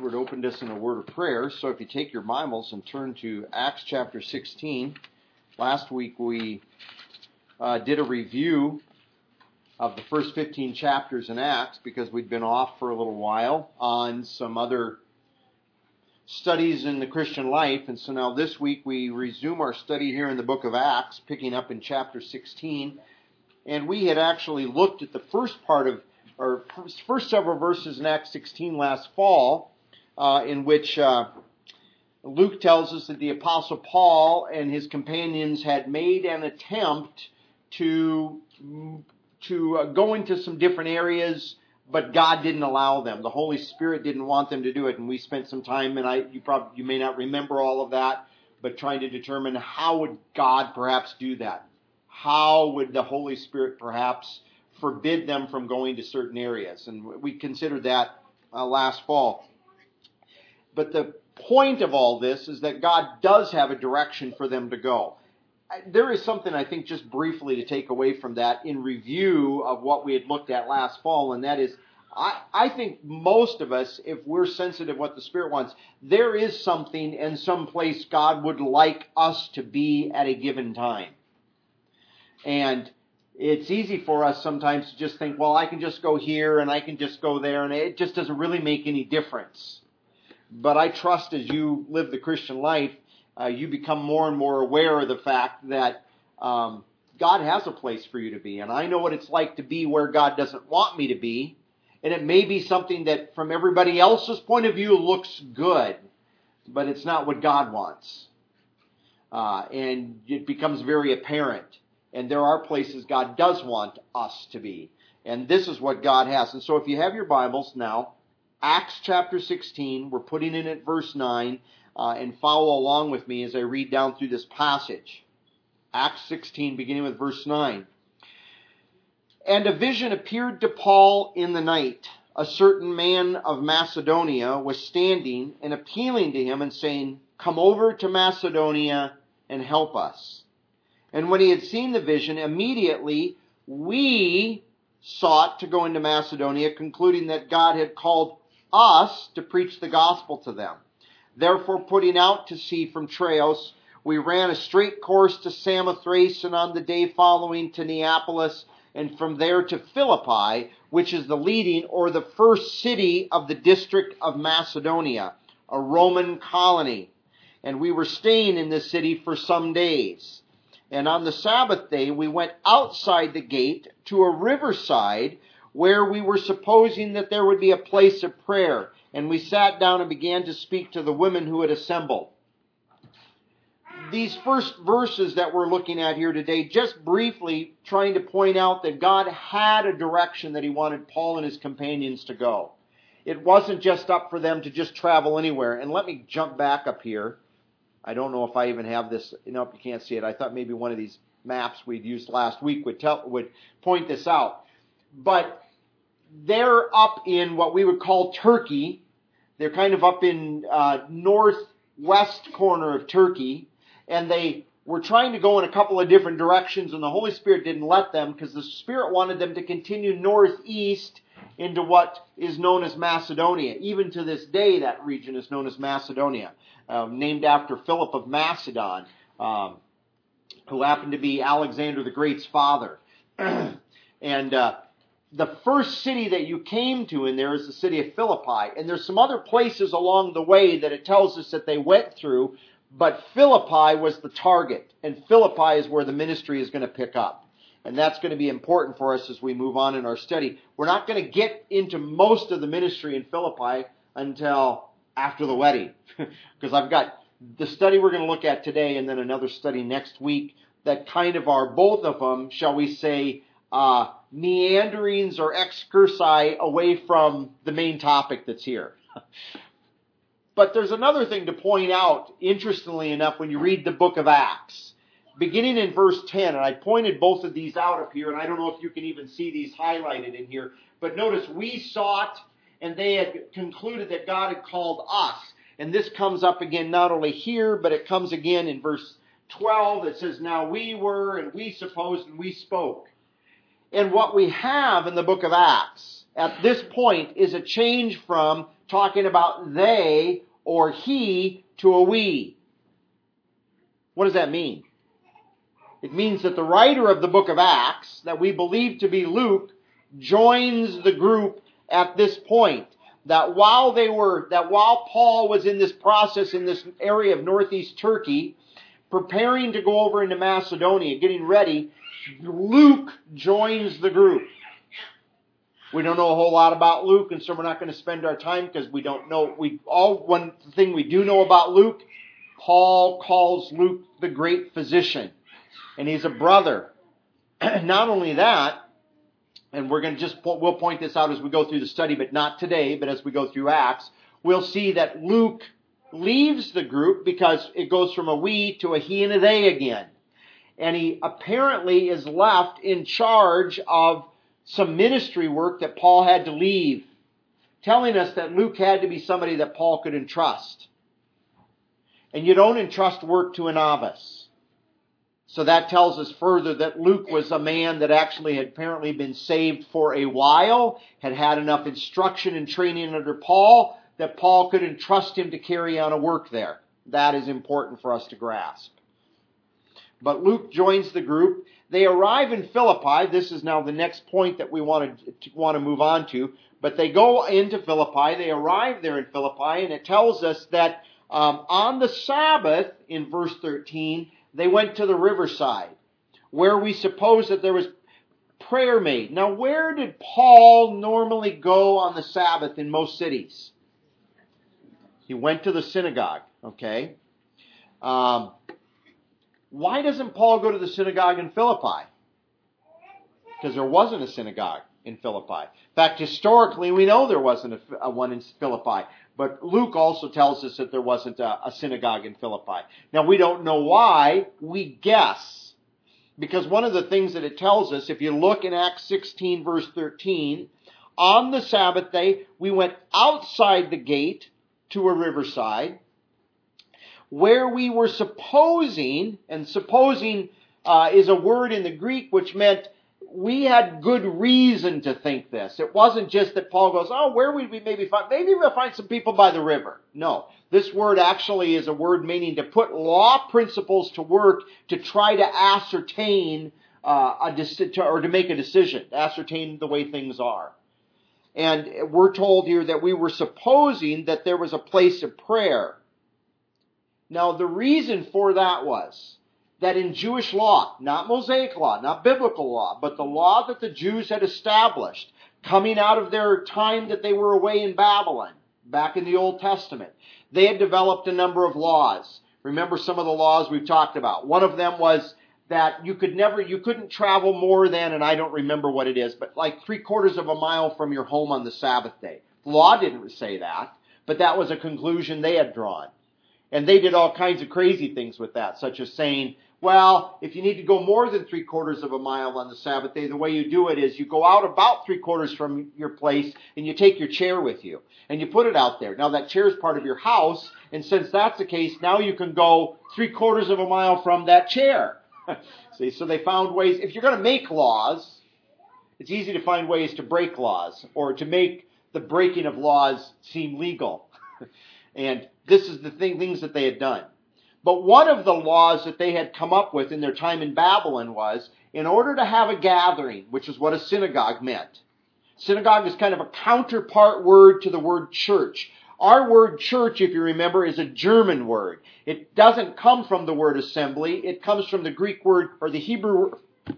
Edward opened us in a word of prayer, so if you take your Bibles and turn to Acts chapter 16. Last week we did a review of the first 15 chapters in Acts because we'd been off for a little while on some other studies in the Christian life, and so now this week we resume our study here in the book of Acts, picking up in chapter 16, and we had actually looked at the first several verses in Acts 16 last fall, in which Luke tells us that the Apostle Paul and his companions had made an attempt to go into some different areas, but God didn't allow them. The Holy Spirit didn't want them to do it, and we spent some time, and you may not remember all of that, but trying to determine how would God perhaps do that? How would the Holy Spirit perhaps forbid them from going to certain areas? And we considered that last fall. But the point of all this is that God does have a direction for them to go. There is something I think just briefly to take away from that in review of what we had looked at last fall, and that is I think most of us, if we're sensitive what the Spirit wants, there is something and some place God would like us to be at a given time. And it's easy for us sometimes to just think, well, I can just go here and I can just go there, and it just doesn't really make any difference. But I trust as you live the Christian life, you become more and more aware of the fact that God has a place for you to be. And I know what it's like to be where God doesn't want me to be. And it may be something that from everybody else's point of view looks good, but it's not what God wants. And it becomes very apparent. And there are places God does want us to be. And this is what God has. And so if you have your Bibles now, Acts chapter 16, we're putting in at verse 9, and follow along with me as I read down through this passage. Acts 16, beginning with verse 9. And a vision appeared to Paul in the night. A certain man of Macedonia was standing and appealing to him and saying, "Come over to Macedonia and help us." And when he had seen the vision, immediately we sought to go into Macedonia, concluding that God had called us to preach the gospel to them. Therefore, putting out to sea from Troas, we ran a straight course to Samothrace, and on the day following to Neapolis, and from there to Philippi, which is the leading or the first city of the district of Macedonia, a Roman colony. And we were staying in this city for some days. And on the Sabbath day, we went outside the gate to a riverside where we were supposing that there would be a place of prayer. And we sat down and began to speak to the women who had assembled. These first verses that we're looking at here today, just briefly trying to point out that God had a direction that he wanted Paul and his companions to go. It wasn't just up for them to just travel anywhere. And let me jump back up here. I don't know if I even have this. Nope, you can't see it. I thought maybe one of these maps we'd used last week would point this out. But they're up in what we would call Turkey. They're kind of up in northwest corner of Turkey. And they were trying to go in a couple of different directions, and the Holy Spirit didn't let them because the Spirit wanted them to continue northeast into what is known as Macedonia. Even to this day, that region is known as Macedonia, named after Philip of Macedon, who happened to be Alexander the Great's father. And the first city that you came to in there is the city of Philippi. And there's some other places along the way that it tells us that they went through, but Philippi was the target. And Philippi is where the ministry is going to pick up. And that's going to be important for us as we move on in our study. We're not going to get into most of the ministry in Philippi until after the wedding. Because I've got the study we're going to look at today and then another study next week that kind of are both of them, shall we say, meanderings or excursi away from the main topic that's here. But there's another thing to point out, interestingly enough, when you read the book of Acts. Beginning in verse 10, and I pointed both of these out up here, and I don't know if you can even see these highlighted in here, but notice we sought, and they had concluded that God had called us. And this comes up again not only here, but it comes again in verse 12. It says, now we were, and we supposed, and we spoke. And what we have in the book of Acts, at this point is a change from talking about they or he to a we. What does that mean? It means that the writer of the book of Acts, that we believe to be Luke, joins the group at this point. That while Paul was in this process in this area of northeast Turkey, preparing to go over into Macedonia, getting ready, Luke joins the group. We don't know a whole lot about Luke, and so we're not going to spend our time because we don't know. One thing we do know about Luke, Paul calls Luke the great physician, and he's a brother. Not only that, and we'll point this out as we go through the study, but not today, but as we go through Acts, we'll see that Luke leaves the group because it goes from a we to a he and a they again. And he apparently is left in charge of some ministry work that Paul had to leave, telling us that Luke had to be somebody that Paul could entrust. And you don't entrust work to a novice. So that tells us further that Luke was a man that actually had apparently been saved for a while, had had enough instruction and training under Paul, that Paul could entrust him to carry on a work there. That is important for us to grasp. But Luke joins the group. They arrive in Philippi. This is now the next point that we want to move on to. But they go into Philippi. They arrive there in Philippi, and it tells us that on the Sabbath, in verse 13, they went to the riverside, where we suppose that there was prayer made. Now, where did Paul normally go on the Sabbath in most cities? He went to the synagogue, okay? Why doesn't Paul go to the synagogue in Philippi? Because there wasn't a synagogue in Philippi. In fact, historically, we know there wasn't a one in Philippi. But Luke also tells us that there wasn't a synagogue in Philippi. Now, we don't know why. We guess. Because one of the things that it tells us, if you look in Acts 16, verse 13, on the Sabbath day, we went outside the gate to a riverside, where we were supposing, and supposing is a word in the Greek which meant we had good reason to think this. It wasn't just that Paul goes, where would we maybe find? Maybe we'll find some people by the river. No. This word actually is a word meaning to put law principles to work to try to ascertain or to make a decision, to ascertain the way things are. And we're told here that we were supposing that there was a place of prayer. Now, the reason for that was that in Jewish law, not Mosaic law, not biblical law, but the law that the Jews had established coming out of their time that they were away in Babylon, back in the Old Testament, they had developed a number of laws. Remember some of the laws we've talked about. One of them was that you couldn't travel more than, and I don't remember what it is, but like 3/4 of a mile from your home on the Sabbath day. The law didn't say that, but that was a conclusion they had drawn. And they did all kinds of crazy things with that, such as saying, well, if you need to go more than 3/4 of a mile on the Sabbath day, the way you do it is you go out about 3/4 from your place and you take your chair with you and you put it out there. Now that chair is part of your house, and since that's the case, now you can go 3/4 of a mile from that chair. See, so they found ways. If you're going to make laws, it's easy to find ways to break laws or to make the breaking of laws seem legal. And this is the things that they had done. But one of the laws that they had come up with in their time in Babylon was, in order to have a gathering, which is what a synagogue meant. Synagogue is kind of a counterpart word to the word church. Our word church, if you remember, is a German word. It doesn't come from the word assembly. It comes from the Greek word, or the Hebrew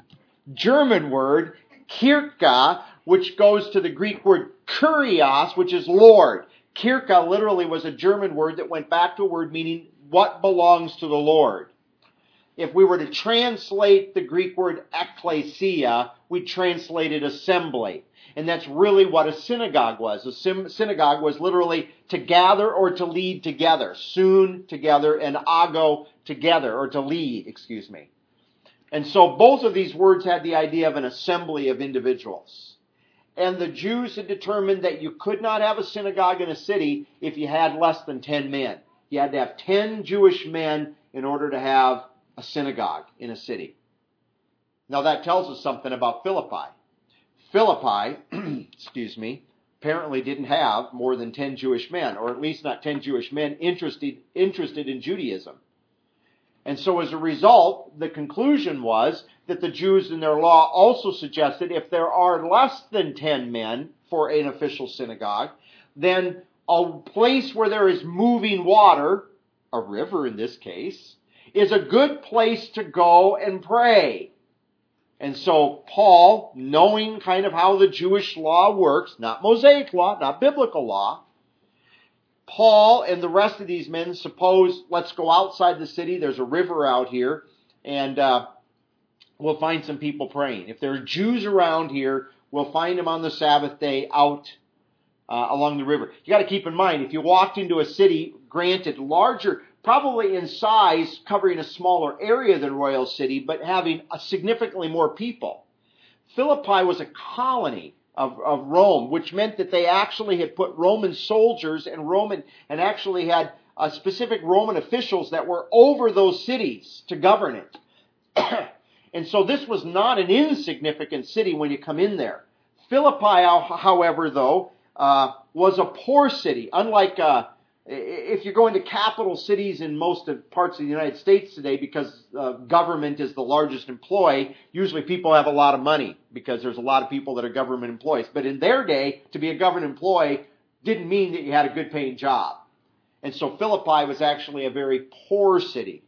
German word, kirka, which goes to the Greek word kurios, which is Lord. Kirka literally was a German word that went back to a word meaning what belongs to the Lord. If we were to translate the Greek word ekklesia, we translated assembly. And that's really what a synagogue was. A synagogue was literally to gather or to lead together. Soon together and ago together, or to lead, excuse me. And so both of these words had the idea of an assembly of individuals. And the Jews had determined that you could not have a synagogue in a city if you had less than 10 men. You had to have 10 Jewish men in order to have a synagogue in a city. Now that tells us something about Philippi. Philippi, apparently didn't have more than 10 Jewish men, or at least not 10 Jewish men interested in Judaism. And so as a result, the conclusion was that the Jews in their law also suggested if there are less than 10 men for an official synagogue, then a place where there is moving water, a river in this case, is a good place to go and pray. And so Paul, knowing kind of how the Jewish law works, not Mosaic law, not biblical law, Paul and the rest of these men suppose, let's go outside the city, there's a river out here, and we'll find some people praying. If there are Jews around here, we'll find them on the Sabbath day out along the river. You got to keep in mind, if you walked into a city, granted larger, probably in size, covering a smaller area than Royal City, but having significantly more people. Philippi was a colony of Rome, which meant that they actually had put Roman soldiers and actually had specific Roman officials that were over those cities to govern it. And so this was not an insignificant city when you come in there. Philippi, however, though, was a poor city. Unlike if you're going to capital cities in most parts of the United States today, because government is the largest employee, usually people have a lot of money because there's a lot of people that are government employees. But in their day, to be a government employee didn't mean that you had a good paying job. And so Philippi was actually a very poor city.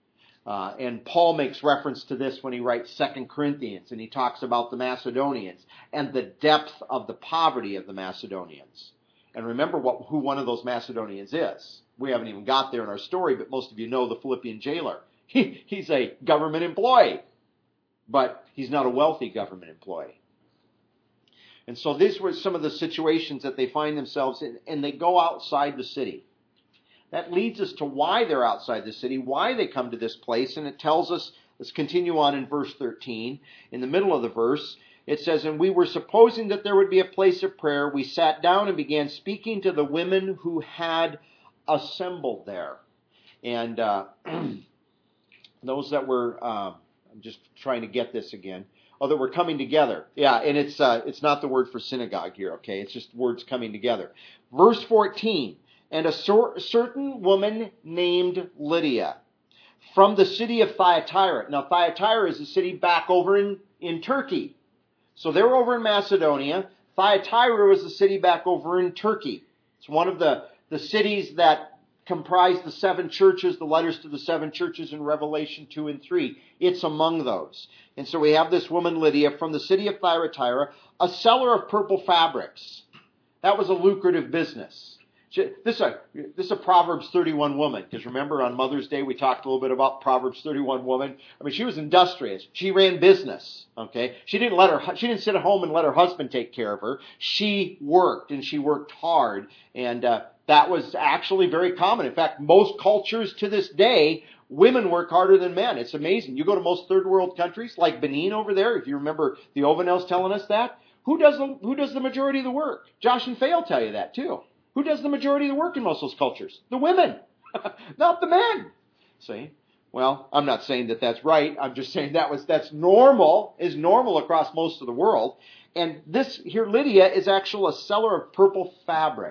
And Paul makes reference to this when he writes 2 Corinthians, and he talks about the Macedonians and the depth of the poverty of the Macedonians. And remember who one of those Macedonians is. We haven't even got there in our story, but most of you know the Philippian jailer. He's a government employee, but he's not a wealthy government employee. And so these were some of the situations that they find themselves in, and they go outside the city. That leads us to why they're outside the city, why they come to this place, and it tells us, let's continue on in verse 13. In the middle of the verse, it says, "And we were supposing that there would be a place of prayer. We sat down and began speaking to the women who had assembled there." And those that were, I'm just trying to get this again. Oh, that were coming together. Yeah, and it's not the word for synagogue here, okay? It's just words coming together. Verse 14, "And a certain woman named Lydia from the city of Thyatira." Now, Thyatira is a city back over in Turkey. So they're over in Macedonia. Thyatira was the city back over in Turkey. It's one of the cities that comprise the 7 churches, the letters to the 7 churches in Revelation 2 and 3. It's among those. And so we have this woman Lydia from the city of Thyatira, a seller of purple fabrics. That was a lucrative business. This is a Proverbs 31 woman, because remember on Mother's Day we talked a little bit about Proverbs 31 woman. I mean, she was industrious. She ran business. Okay, she didn't sit at home and let her husband take care of her. She worked, and she worked hard, and that was actually very common. In fact, most cultures to this day, women work harder than men. It's amazing. You go to most third world countries like Benin over there. If you remember the Ovanels telling us that, who does the majority of the work? Josh and Faye will tell you that too. Who does the majority of the work in most of those cultures? The women, not the men. See? Well, I'm not saying that that's right. I'm just saying that's normal, is normal across most of the world. And this here, Lydia, is actually a seller of purple fabric.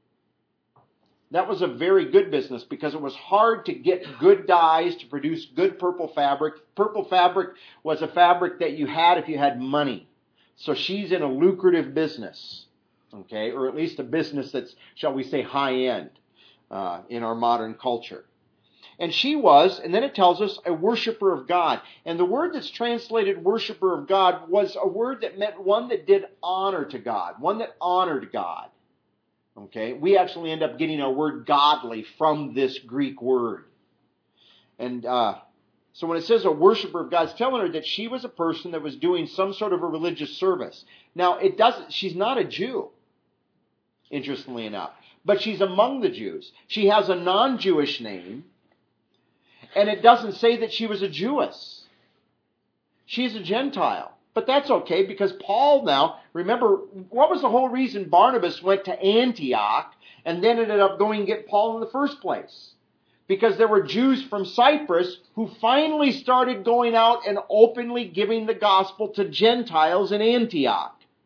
That was a very good business because it was hard to get good dyes to produce good purple fabric. Purple fabric was a fabric that you had if you had money. So she's in a lucrative business. Okay, or at least a business that's, shall we say, high-end in our modern culture. And she was, and then it tells us, a worshiper of God. And the word that's translated worshiper of God was a word that meant one that did honor to God, one that honored God. Okay, we actually end up getting our word godly from this Greek word. And so when it says a worshiper of God, it's telling her that she was a person that was doing some sort of a religious service. Now, she's not a Jew, interestingly enough, but she's among the Jews. She has a non-Jewish name, and it doesn't say that she was a Jewess. She's a Gentile. But that's okay, because Paul now, remember, what was the whole reason Barnabas went to Antioch and then ended up going to get Paul in the first place? Because there were Jews from Cyprus who finally started going out and openly giving the gospel to Gentiles in Antioch.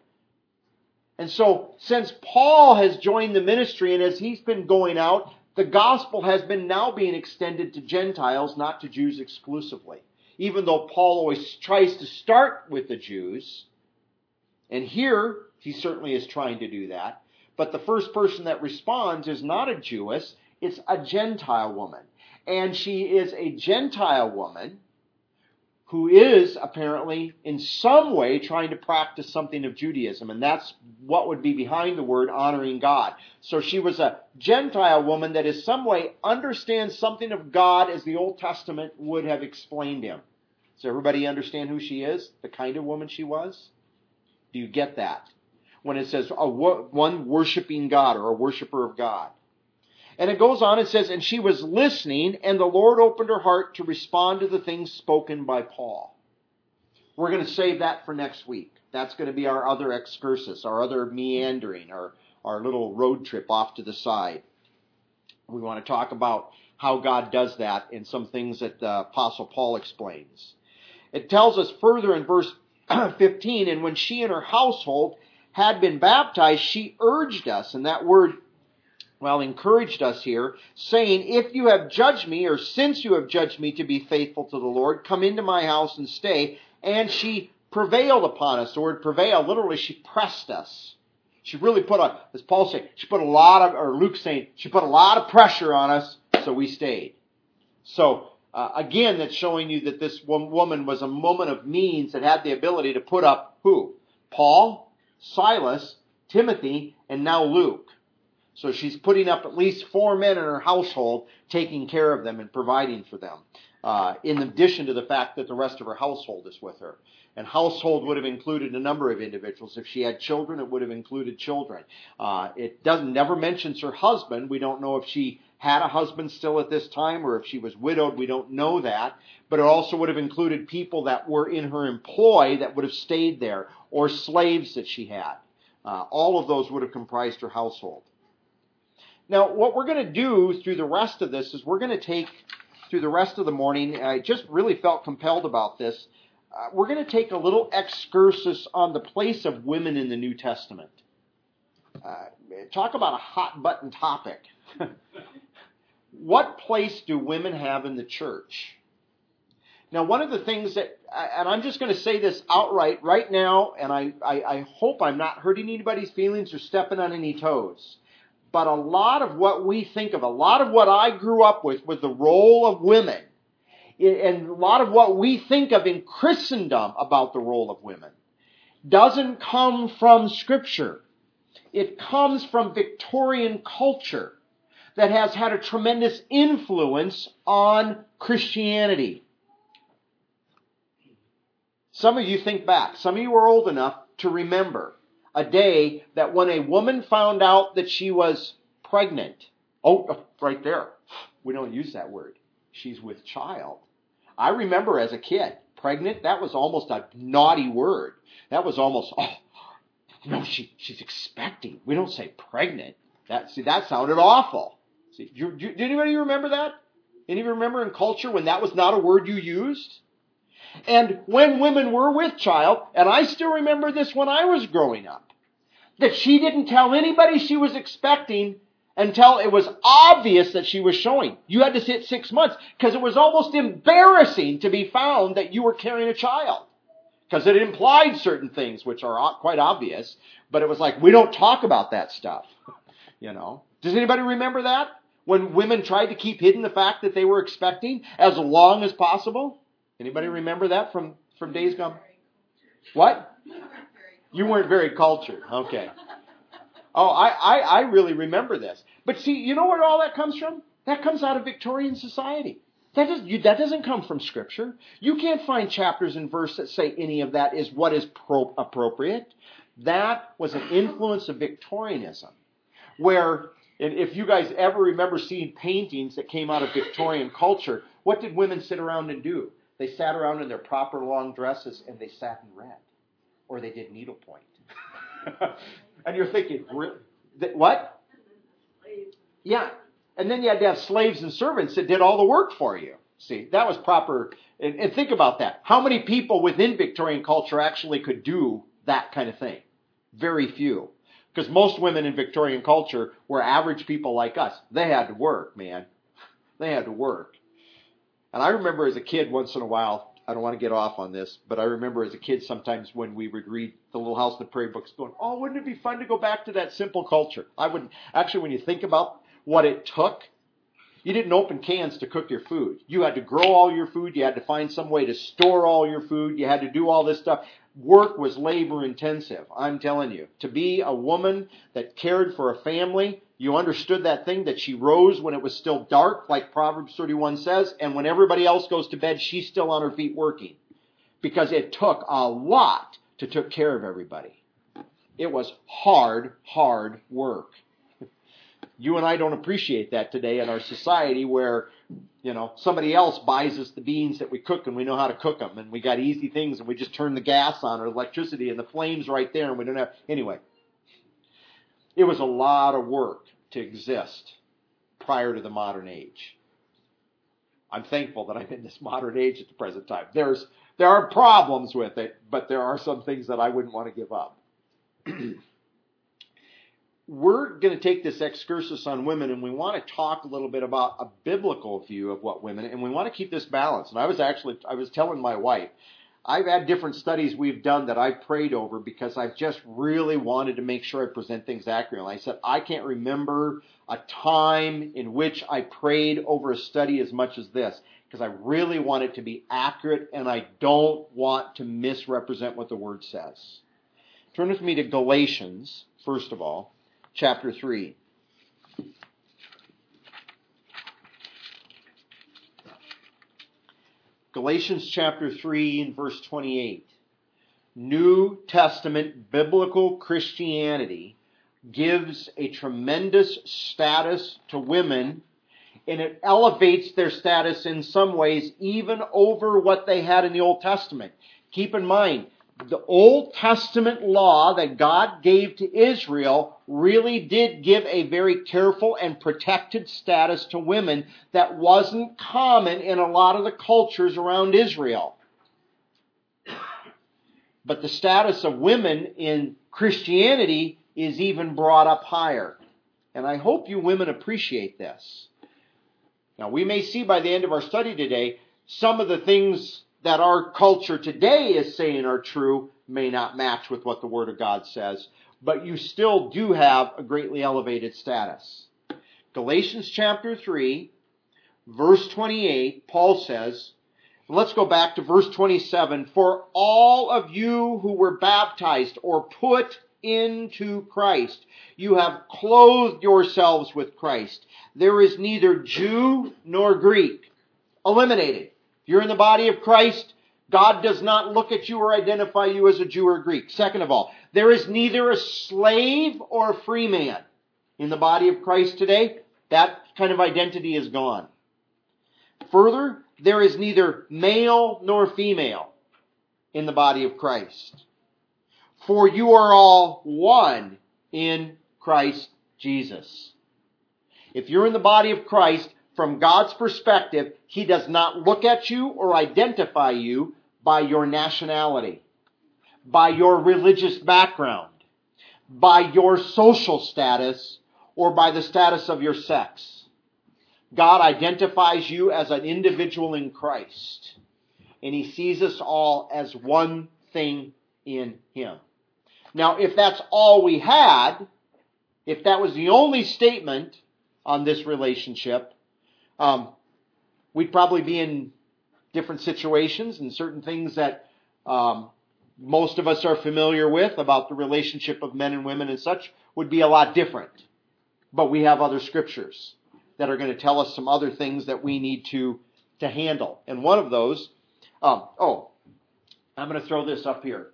And so, since Paul has joined the ministry and as he's been going out, the gospel has been now being extended to Gentiles, not to Jews exclusively. Even though Paul always tries to start with the Jews, and here he certainly is trying to do that, but the first person that responds is not a Jewess, it's a Gentile woman. And she is a Gentile woman who is apparently in some way trying to practice something of Judaism. And that's what would be behind the word honoring God. So she was a Gentile woman that in some way understands something of God as the Old Testament would have explained him. Does everybody understand who she is? The kind of woman she was? Do you get that? When it says one worshiping God or a worshiper of God. And it goes on, it says, and she was listening, and the Lord opened her heart to respond to the things spoken by Paul. We're going to save that for next week. That's going to be our other excursus, our other meandering, our little road trip off to the side. We want to talk about how God does that and some things that the Apostle Paul explains. It tells us further in verse 15, and when she and her household had been baptized, she urged us, and that word encouraged us here, saying, if you have judged me, or since you have judged me to be faithful to the Lord, come into my house and stay. And she prevailed upon us. The word prevail, literally, she pressed us. She really as Paul said, Luke's saying, she put a lot of pressure on us, so we stayed. So, again, that's showing you that this woman was a woman of means that had the ability to put up who? Paul, Silas, Timothy, and now Luke. So she's putting up at least 4 men in her household, taking care of them and providing for them, in addition to the fact that the rest of her household is with her. And household would have included a number of individuals. If she had children, it would have included children. It never mentions her husband. We don't know if she had a husband still at this time or if she was widowed. We don't know that. But it also would have included people that were in her employ that would have stayed there, or slaves that she had. All of those would have comprised her household. Now, what we're going to do through the rest of this is we're going to take, through the rest of the morning, I just really felt compelled about this, we're going to take a little excursus on the place of women in the New Testament. Talk about a hot-button topic. What place do women have in the church? Now, one of the things that, and I'm just going to say this outright right now, and I hope I'm not hurting anybody's feelings or stepping on any toes. But a lot of what we think of, a lot of what I grew up with the role of women, and a lot of what we think of in Christendom about the role of women, doesn't come from Scripture. It comes from Victorian culture that has had a tremendous influence on Christianity. Some of you think back. Some of you are old enough to remember a day that when a woman found out that she was pregnant. Oh, right there. We don't use that word. She's with child. I remember as a kid, pregnant, that was almost a naughty word. That was almost, no, she's expecting. We don't say pregnant. That sounded awful. See, did anybody remember that? Anybody remember in culture when that was not a word you used? And when women were with child, and I still remember this when I was growing up, that she didn't tell anybody she was expecting until it was obvious that she was showing. You had to sit 6 months because it was almost embarrassing to be found that you were carrying a child. Because it implied certain things which are quite obvious, but it was like, we don't talk about that stuff. You know? Does anybody remember that? When women tried to keep hidden the fact that they were expecting as long as possible? Anybody remember that from days gone? What? You weren't very cultured. Okay. Oh, I really remember this. But see, you know where all that comes from? That comes out of Victorian society. That doesn't come from Scripture. You can't find chapters and verses that say any of that is what is appropriate. That was an influence of Victorianism. Where, and if you guys ever remember seeing paintings that came out of Victorian culture, what did women sit around and do? They sat around in their proper long dresses and they sat and read. Or they did needlepoint. And you're thinking, what? Yeah. And then you had to have slaves and servants that did all the work for you. See, that was proper. And think about that. How many people within Victorian culture actually could do that kind of thing? Very few. Because most women in Victorian culture were average people like us. They had to work, man. They had to work. And I remember as a kid once in a while, I don't want to get off on this, but I remember as a kid sometimes when we would read the Little House on the Prairie books going, oh, wouldn't it be fun to go back to that simple culture? I wouldn't. Actually, when you think about what it took, you didn't open cans to cook your food. You had to grow all your food. You had to find some way to store all your food. You had to do all this stuff. Work was labor intensive, I'm telling you. To be a woman that cared for a family, you understood that thing that she rose when it was still dark, like Proverbs 31 says, and when everybody else goes to bed, she's still on her feet working. Because it took a lot to take care of everybody. It was hard, hard work. You and I don't appreciate that today in our society where, somebody else buys us the beans that we cook and we know how to cook them. And we got easy things and we just turn the gas on or electricity and the flame's right there and we don't have... Anyway, it was a lot of work to exist prior to the modern age. I'm thankful that I'm in this modern age at the present time. There are problems with it, but there are some things that I wouldn't want to give up. We're going to take this excursus on women, and we want to talk a little bit about a biblical view of what women, and we want to keep this balanced. And I was telling my wife, I've had different studies we've done that I've prayed over because I've just really wanted to make sure I present things accurately. I said, I can't remember a time in which I prayed over a study as much as this because I really want it to be accurate, and I don't want to misrepresent what the Word says. Turn with me to Galatians, first of all. Chapter 3. Galatians chapter 3 and verse 28. New Testament biblical Christianity gives a tremendous status to women, and it elevates their status in some ways even over what they had in the Old Testament. Keep in mind, the Old Testament law that God gave to Israel really did give a very careful and protected status to women that wasn't common in a lot of the cultures around Israel. But the status of women in Christianity is even brought up higher. And I hope you women appreciate this. Now, we may see by the end of our study today, some of the things that our culture today is saying are true may not match with what the Word of God says, but you still do have a greatly elevated status. Galatians chapter 3, verse 28, Paul says, let's go back to verse 27, for all of you who were baptized or put into Christ, you have clothed yourselves with Christ. There is neither Jew nor Greek. Eliminated. You're in the body of Christ, God does not look at you or identify you as a Jew or a Greek. Second of all, there is neither a slave or a free man. In the body of Christ today, that kind of identity is gone. Further, there is neither male nor female in the body of Christ. For you are all one in Christ Jesus. If you're in the body of Christ, from God's perspective, He does not look at you or identify you by your nationality, by your religious background, by your social status, or by the status of your sex. God identifies you as an individual in Christ, and He sees us all as one thing in Him. Now, if that's all we had, if that was the only statement on this relationship, we'd probably be in different situations and certain things that most of us are familiar with about the relationship of men and women and such would be a lot different. But we have other scriptures that are going to tell us some other things that we need to handle. And one of those, I'm going to throw this up here.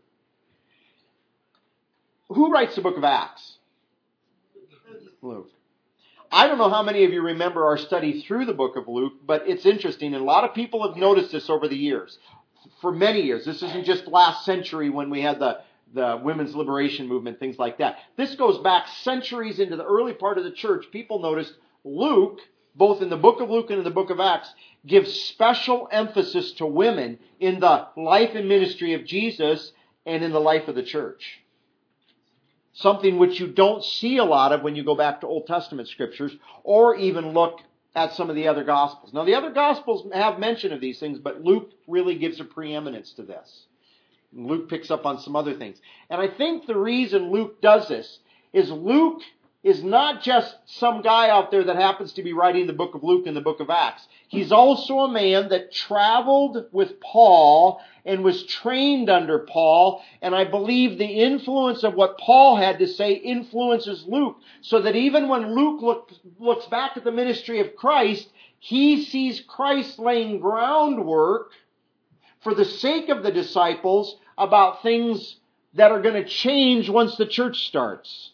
Who writes the book of Acts? Luke. I don't know how many of you remember our study through the book of Luke, but it's interesting, and a lot of people have noticed this over the years. For many years. This isn't just last century when we had the women's liberation movement, things like that. This goes back centuries into the early part of the church. People noticed Luke, both in the book of Luke and in the book of Acts, gives special emphasis to women in the life and ministry of Jesus and in the life of the church. Something which you don't see a lot of when you go back to Old Testament scriptures or even look at some of the other Gospels. Now, the other Gospels have mention of these things, but Luke really gives a preeminence to this. Luke picks up on some other things. And I think the reason Luke does this is Luke is not just some guy out there that happens to be writing the book of Luke and the book of Acts. He's also a man that traveled with Paul and was trained under Paul. And I believe the influence of what Paul had to say influences Luke. So that even when Luke looks back at the ministry of Christ, he sees Christ laying groundwork for the sake of the disciples about things that are going to change once the church starts.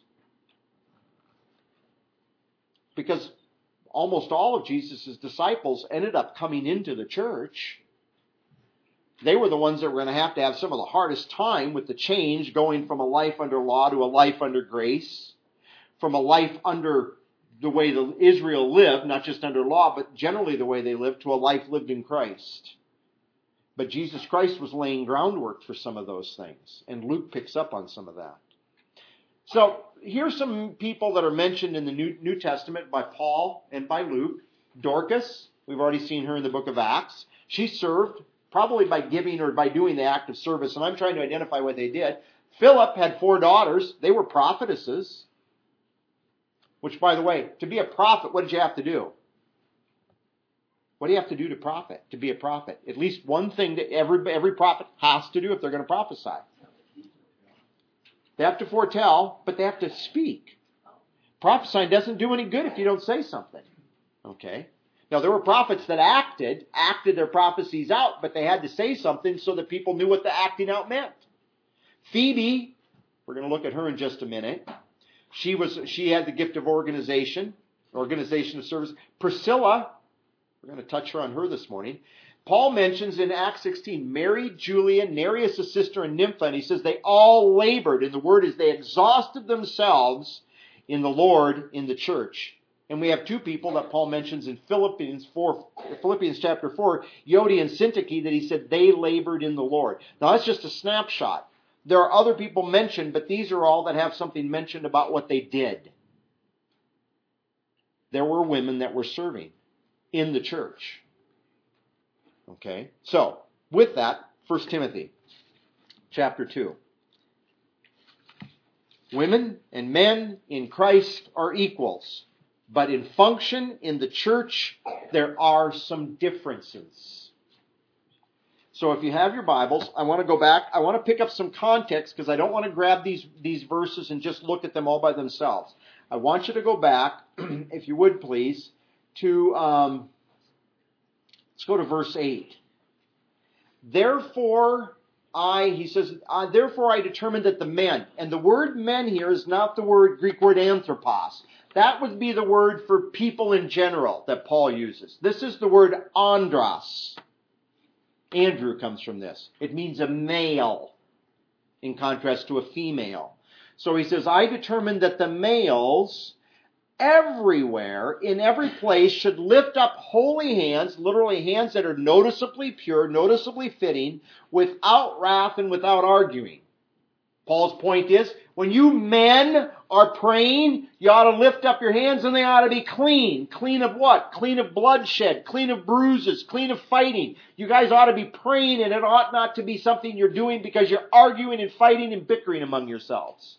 Because almost all of Jesus' disciples ended up coming into the church. They were the ones that were going to have some of the hardest time with the change, going from a life under law to a life under grace, from a life under the way Israel lived, not just under law, but generally the way they lived, to a life lived in Christ. But Jesus Christ was laying groundwork for some of those things, and Luke picks up on some of that. So here's some people that are mentioned in the New Testament by Paul and by Luke. Dorcas, we've already seen her in the book of Acts. She served, probably by giving or by doing the act of service, and I'm trying to identify what they did. Philip had 4 daughters. They were prophetesses. Which, by the way, to be a prophet, what did you have to do? What do you have to do to be a prophet? At least one thing that every prophet has to do if they're going to prophesy. They have to foretell, but they have to speak. Prophesying doesn't do any good if you don't say something. Okay? Now, there were prophets that acted their prophecies out, but they had to say something so that people knew what the acting out meant. Phoebe, we're going to look at her in just a minute. She had the gift of organization of service. Priscilla, we're going to touch on her this morning. Paul mentions in Acts 16, Mary, Julia, Nereus' sister, and Nympha, and he says they all labored, and the word is they exhausted themselves in the Lord, in the church. And we have 2 people that Paul mentions in Philippians chapter 4, Yodi and Syntyche, that he said they labored in the Lord. Now that's just a snapshot. There are other people mentioned, but these are all that have something mentioned about what they did. There were women that were serving in the church. Okay, so with that, 1 Timothy chapter 2. Women and men in Christ are equals, but in function in the church, there are some differences. So if you have your Bibles, I want to go back. I want to pick up some context because I don't want to grab these verses and just look at them all by themselves. I want you to go back, if you would please, to... let's go to verse 8. Therefore I determined that the men, and the word men here is not the Greek word anthropos. That would be the word for people in general that Paul uses. This is the word andros. Andrew comes from this. It means a male in contrast to a female. So he says, I determined that the males everywhere, in every place, should lift up holy hands, literally hands that are noticeably pure, noticeably fitting, without wrath and without arguing. Paul's point is, when you men are praying, you ought to lift up your hands and they ought to be clean. Clean of what? Clean of bloodshed, clean of bruises, clean of fighting. You guys ought to be praying, and it ought not to be something you're doing because you're arguing and fighting and bickering among yourselves.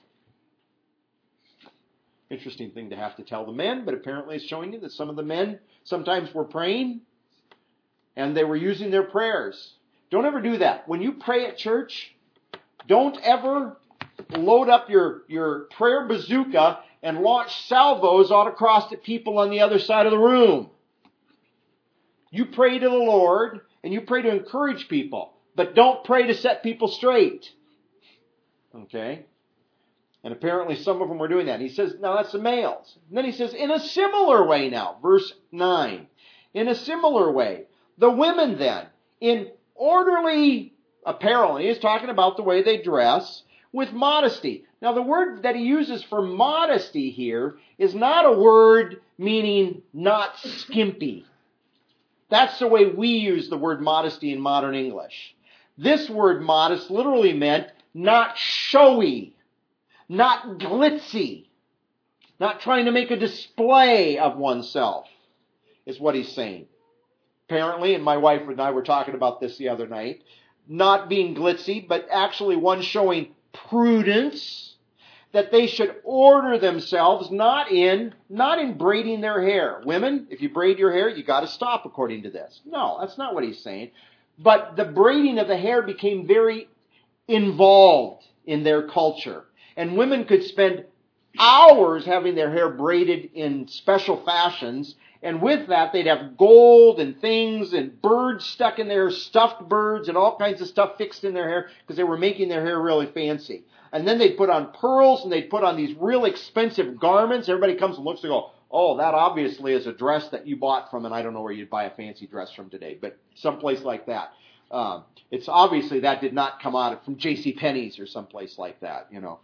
Interesting thing to have to tell the men, but apparently it's showing you that some of the men sometimes were praying and they were using their prayers. Don't ever do that. When you pray at church, don't ever load up your prayer bazooka and launch salvos out across at people on the other side of the room. You pray to the Lord and you pray to encourage people, but don't pray to set people straight. Okay? And apparently some of them were doing that. He says, now that's the males. And then he says, in a similar way now, verse 9. In a similar way, the women then, in orderly apparel, and he is talking about the way they dress, with modesty. Now the word that he uses for modesty here is not a word meaning not skimpy. That's the way we use the word modesty in modern English. This word modest literally meant not showy. not glitzy, not trying to make a display of oneself, is what he's saying. Apparently, and my wife and I were talking about this the other night, not being glitzy, but actually one showing prudence, that they should order themselves not in braiding their hair. Women, if you braid your hair, you got to stop according to this. No, that's not what he's saying. But the braiding of the hair became very involved in their culture. And women could spend hours having their hair braided in special fashions. And with that, they'd have gold and things and birds stuck in their stuffed birds and all kinds of stuff fixed in their hair because they were making their hair really fancy. And then they'd put on pearls and they'd put on these real expensive garments. Everybody comes and looks and go, oh, that obviously is a dress that you bought from, and I don't know where you'd buy a fancy dress from today, but someplace like that. It's obviously that did not come out from JCPenney's or someplace like that, you know.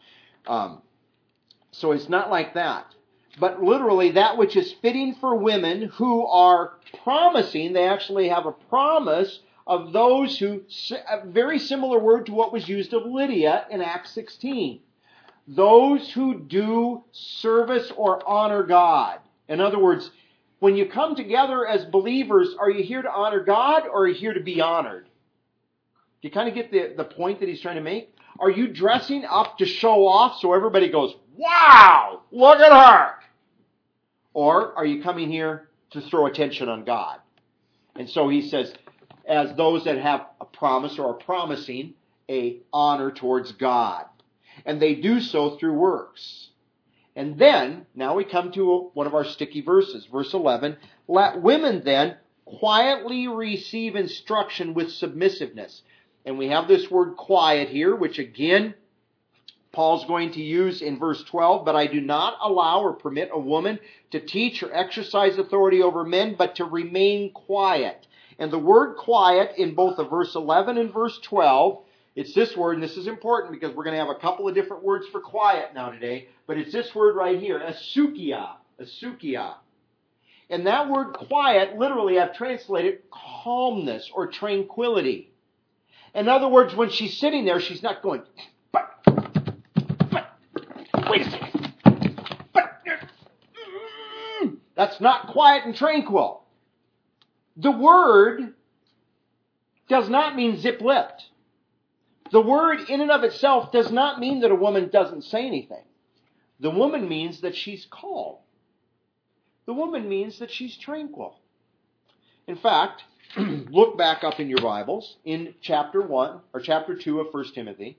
So it's not like that. But literally that which is fitting for women who are promising, they actually have a promise of those who, a very similar word to what was used of Lydia in Acts 16. Those who do service or honor God. In other words, when you come together as believers, are you here to honor God or are you here to be honored? Do you kind of get the point that he's trying to make? Are you dressing up to show off so everybody goes, wow, look at her? Or are you coming here to throw attention on God? And so he says, as those that have a promise or are promising a honor towards God. And they do so through works. And then, now we come to one of our sticky verses, verse 11. Let women then quietly receive instruction with submissiveness. And we have this word quiet here, which again, Paul's going to use in verse 12. But I do not allow or permit a woman to teach or exercise authority over men, but to remain quiet. And the word quiet in both the verse 11 and verse 12, it's this word, and this is important because we're going to have a couple of different words for quiet now today, but it's this word right here, asukia. And that word quiet, literally I've translated calmness or tranquility. In other words, when she's sitting there, she's not going, but wait a second. That's not quiet and tranquil. The word does not mean zip-lipped. The word in and of itself does not mean that a woman doesn't say anything. The woman means that she's calm. The woman means that she's tranquil. In fact, look back up in your Bibles in chapter 1 or chapter 2 of 1 Timothy.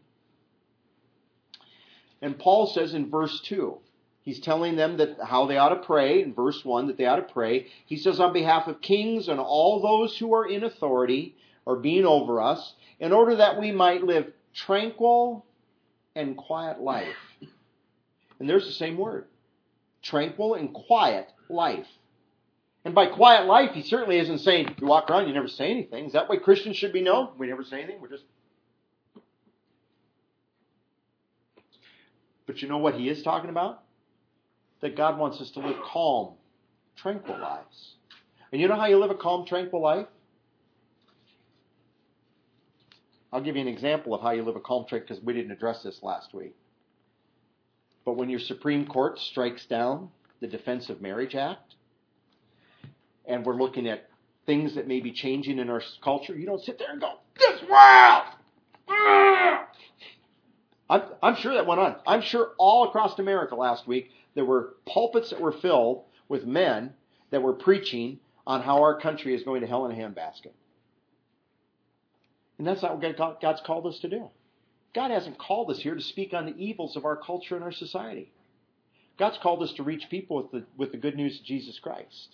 And Paul says in verse 2, he's telling them that how they ought to pray, in verse 1, that they ought to pray. He says, on behalf of kings and all those who are in authority or being over us, in order that we might live tranquil and quiet life. And there's the same word. Tranquil and quiet life. And by quiet life, he certainly isn't saying, you walk around, you never say anything. Is that way Christians should be known? We never say anything, we're just... But you know what he is talking about? That God wants us to live calm, tranquil lives. And you know how you live a calm, tranquil life? I'll give you an example of how you live a calm, tranquil, because we didn't address this last week. But when your Supreme Court strikes down the Defense of Marriage Act, and we're looking at things that may be changing in our culture, you don't sit there and go, this world! I'm sure that went on. I'm sure all across America last week, there were pulpits that were filled with men that were preaching on how our country is going to hell in a handbasket. And that's not what God's called us to do. God hasn't called us here to speak on the evils of our culture and our society. God's called us to reach people with the good news of Jesus Christ.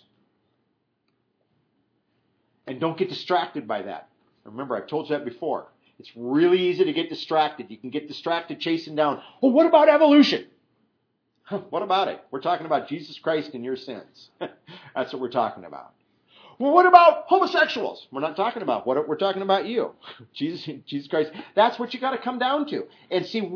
And don't get distracted by that. Remember, I've told you that before. It's really easy to get distracted. You can get distracted chasing down, oh, what about evolution? What about it? We're talking about Jesus Christ and your sins. That's what we're talking about. Well, what about homosexuals? We're not talking about what we're talking about you. Jesus Christ. That's what you got to come down to. And see,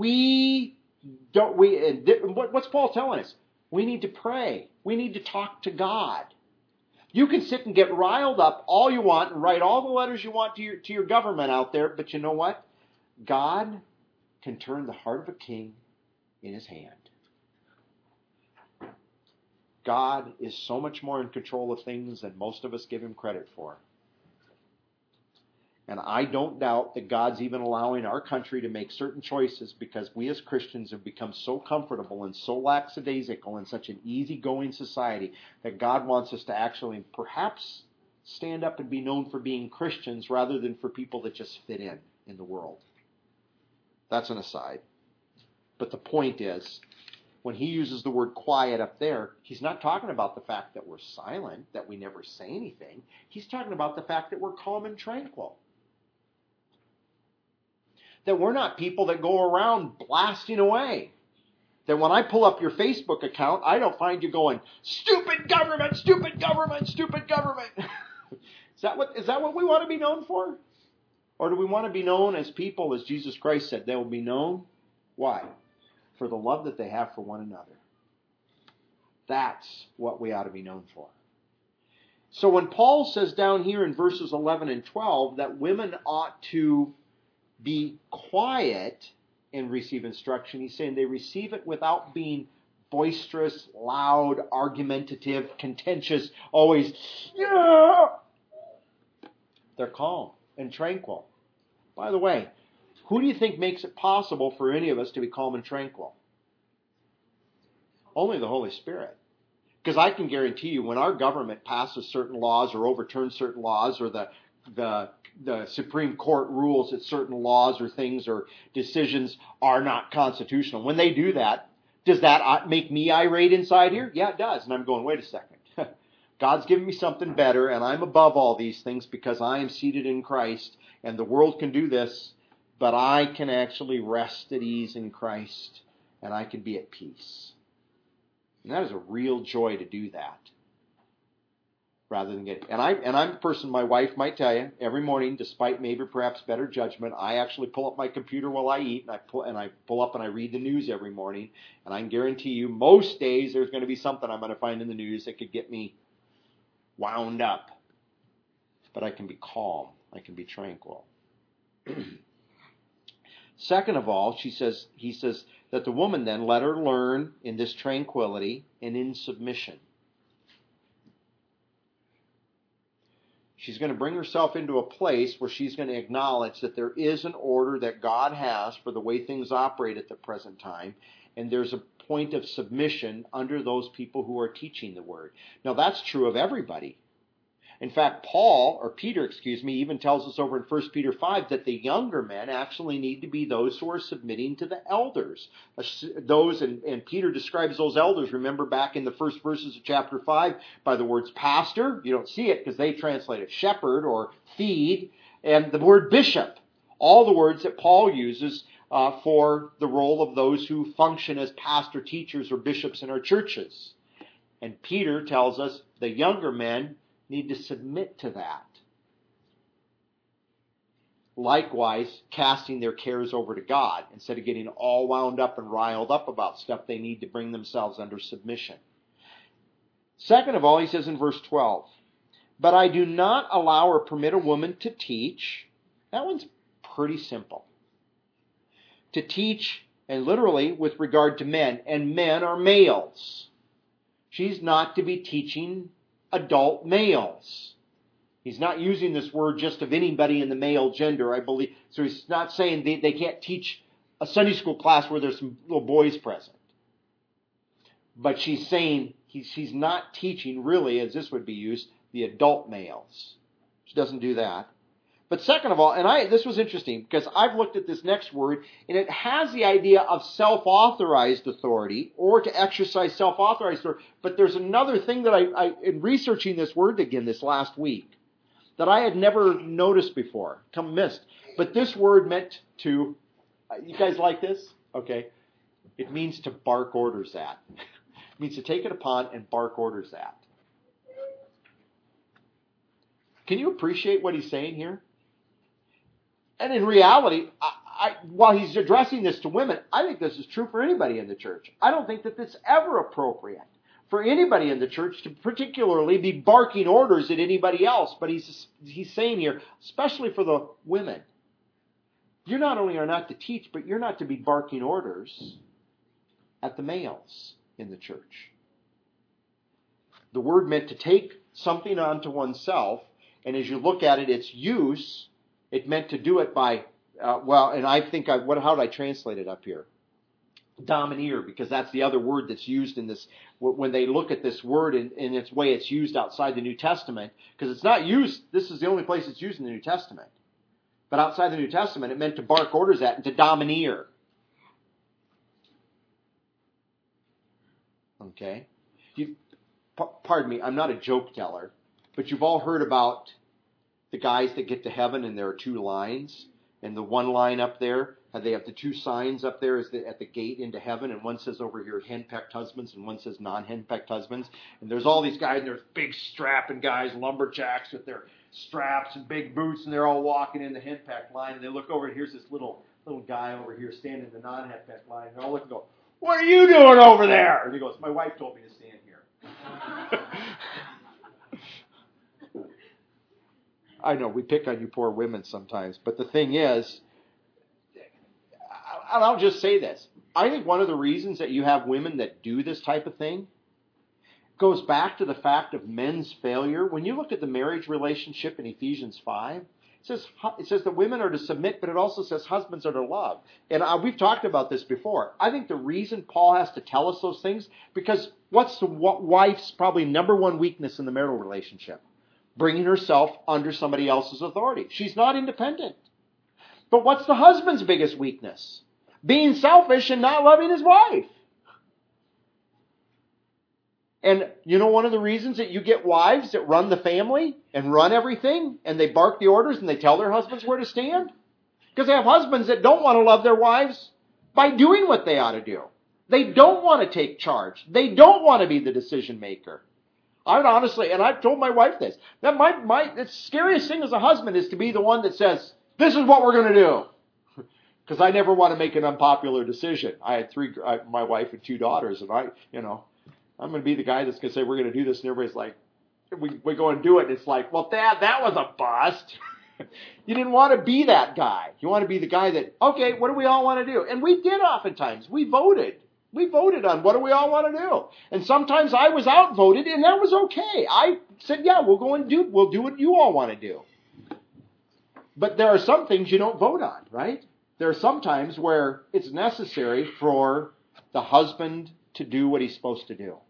what's Paul telling us? We need to pray. We need to talk to God. You can sit and get riled up all you want and write all the letters you want to your government out there, but you know what? God can turn the heart of a king in his hand. God is so much more in control of things than most of us give him credit for. And I don't doubt that God's even allowing our country to make certain choices because we as Christians have become so comfortable and so lackadaisical in such an easygoing society that God wants us to actually perhaps stand up and be known for being Christians rather than for people that just fit in the world. That's an aside. But the point is, when he uses the word quiet up there, he's not talking about the fact that we're silent, that we never say anything. He's talking about the fact that we're calm and tranquil. That we're not people that go around blasting away. That when I pull up your Facebook account, I don't find you going, stupid government, stupid government, stupid government. Is that what we want to be known for? Or do we want to be known as people, as Jesus Christ said, they will be known? Why? For the love that they have for one another. That's what we ought to be known for. So when Paul says down here in verses 11 and 12 that women ought to be quiet and receive instruction, he's saying they receive it without being boisterous, loud, argumentative, contentious, always, yeah. They're calm and tranquil. By the way, who do you think makes it possible for any of us to be calm and tranquil? Only the Holy Spirit. Because I can guarantee you when our government passes certain laws or overturns certain laws or the Supreme Court rules that certain laws or things or decisions are not constitutional, when they do that, does that make me irate inside here? Yeah, it does. And I'm going, wait a second. God's given me something better, and I'm above all these things because I am seated in Christ, and the world can do this, but I can actually rest at ease in Christ, and I can be at peace. And that is a real joy to do that. Rather than getting, and I'm a person, my wife might tell you, every morning, despite maybe perhaps better judgment, I actually pull up my computer while I eat, and I pull up and I read the news every morning, and I can guarantee you, most days there's going to be something I'm going to find in the news that could get me wound up. But I can be calm. I can be tranquil. Second of all, he says that the woman then let her learn in this tranquility and in submission. She's going to bring herself into a place where she's going to acknowledge that there is an order that God has for the way things operate at the present time, and there's a point of submission under those people who are teaching the word. Now, that's true of everybody. In fact, Peter, even tells us over in 1 Peter 5 that the younger men actually need to be those who are submitting to the elders. And Peter describes those elders, remember back in the first verses of chapter 5, by the words pastor. You don't see it because they translate it shepherd or feed, and the word bishop. All the words that Paul uses for the role of those who function as pastor, teachers, or bishops in our churches. And Peter tells us the younger men need to submit to that. Likewise, casting their cares over to God. Instead of getting all wound up and riled up about stuff, they need to bring themselves under submission. Second of all, he says in verse 12, but I do not allow or permit a woman to teach. That one's pretty simple. To teach, and literally with regard to men, and men are males. She's not to be teaching adult males. He's not using this word just of anybody in the male gender, I believe. So he's not saying they can't teach a Sunday school class where there's some little boys present. But she's saying she's not teaching really, as this would be used, the adult males. She doesn't do that. But second of all, and this was interesting because I've looked at this next word, and it has the idea of self-authorized authority or to exercise self-authorized authority. But there's another thing that I in researching this word again this last week that I had never noticed before, missed. But this word meant to, you guys like this? Okay. It means to bark orders at. It means to take it upon and bark orders at. Can you appreciate what he's saying here? And in reality, while he's addressing this to women, I think this is true for anybody in the church. I don't think that it's ever appropriate for anybody in the church to particularly be barking orders at anybody else. But he's saying here, especially for the women, you not only are not to teach, but you're not to be barking orders. at the males in the church. The word meant to take something onto oneself, and as you look at it, its use, it meant to do it by, and I think, how did I translate it up here? Domineer, because that's the other word that's used in this, when they look at this word in its way it's used outside the New Testament, because it's not used, this is the only place it's used in the New Testament. But outside the New Testament, it meant to bark orders at and to domineer. Okay? Pardon me, I'm not a joke teller, but you've all heard about the guys that get to heaven and there are two lines, and the one line up there, they have the two signs up there at the gate into heaven, and one says over here henpecked husbands and one says non-henpecked husbands. And there's all these guys, and there's big strapping guys, lumberjacks with their straps and big boots, and they're all walking in the henpecked line, and they look over and here's this little guy over here standing in the non-henpecked line, and they all look and go, "What are you doing over there?" And he goes, "My wife told me to stand here." I know, we pick on you poor women sometimes, but the thing is, I'll just say this. I think one of the reasons that you have women that do this type of thing goes back to the fact of men's failure. When you look at the marriage relationship in Ephesians 5, it says that women are to submit, but it also says husbands are to love. And we've talked about this before. I think the reason Paul has to tell us those things, because what's the wife's probably number one weakness in the marital relationship? Bringing herself under somebody else's authority. She's not independent. But what's the husband's biggest weakness? Being selfish and not loving his wife. And you know one of the reasons that you get wives that run the family and run everything and they bark the orders and they tell their husbands where to stand? Because they have husbands that don't want to love their wives by doing what they ought to do. They don't want to take charge. They don't want to be the decision maker. I would honestly, and I've told my wife this, that the scariest thing as a husband is to be the one that says, "This is what we're going to do." Because I never want to make an unpopular decision. I had my wife and two daughters, and I'm going to be the guy that's going to say, "We're going to do this," and everybody's like, we go and do it, and it's like, "Well, Dad, that was a bust." You didn't want to be that guy. You want to be the guy that, "Okay, what do we all want to do?" And we did oftentimes. We voted. We voted on what do we all want to do. And sometimes I was outvoted, and that was okay. I said, "Yeah, we'll do what you all want to do." But there are some things you don't vote on, right? There are some times where it's necessary for the husband to do what he's supposed to do.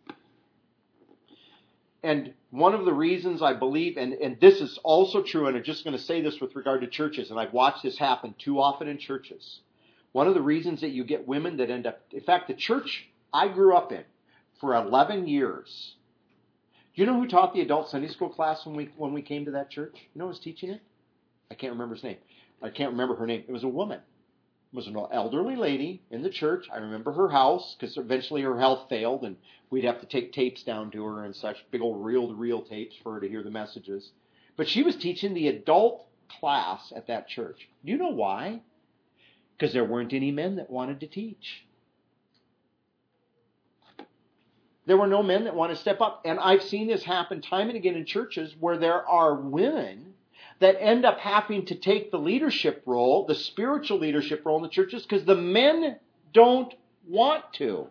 And one of the reasons I believe, and this is also true, and I'm just going to say this with regard to churches, and I've watched this happen too often in churches. One of the reasons that you get women that end up, in fact, the church I grew up in for 11 years. Do you know who taught the adult Sunday school class when we came to that church? You know who was teaching it? I can't remember his name. I can't remember her name. It was a woman. It was an elderly lady in the church. I remember her house because eventually her health failed and we'd have to take tapes down to her and such, big old reel-to-reel tapes for her to hear the messages. But she was teaching the adult class at that church. Do you know why? Because there weren't any men that wanted to teach. There were no men that wanted to step up. And I've seen this happen time and again in churches where there are women that end up having to take the leadership role, the spiritual leadership role in the churches, because the men don't want to.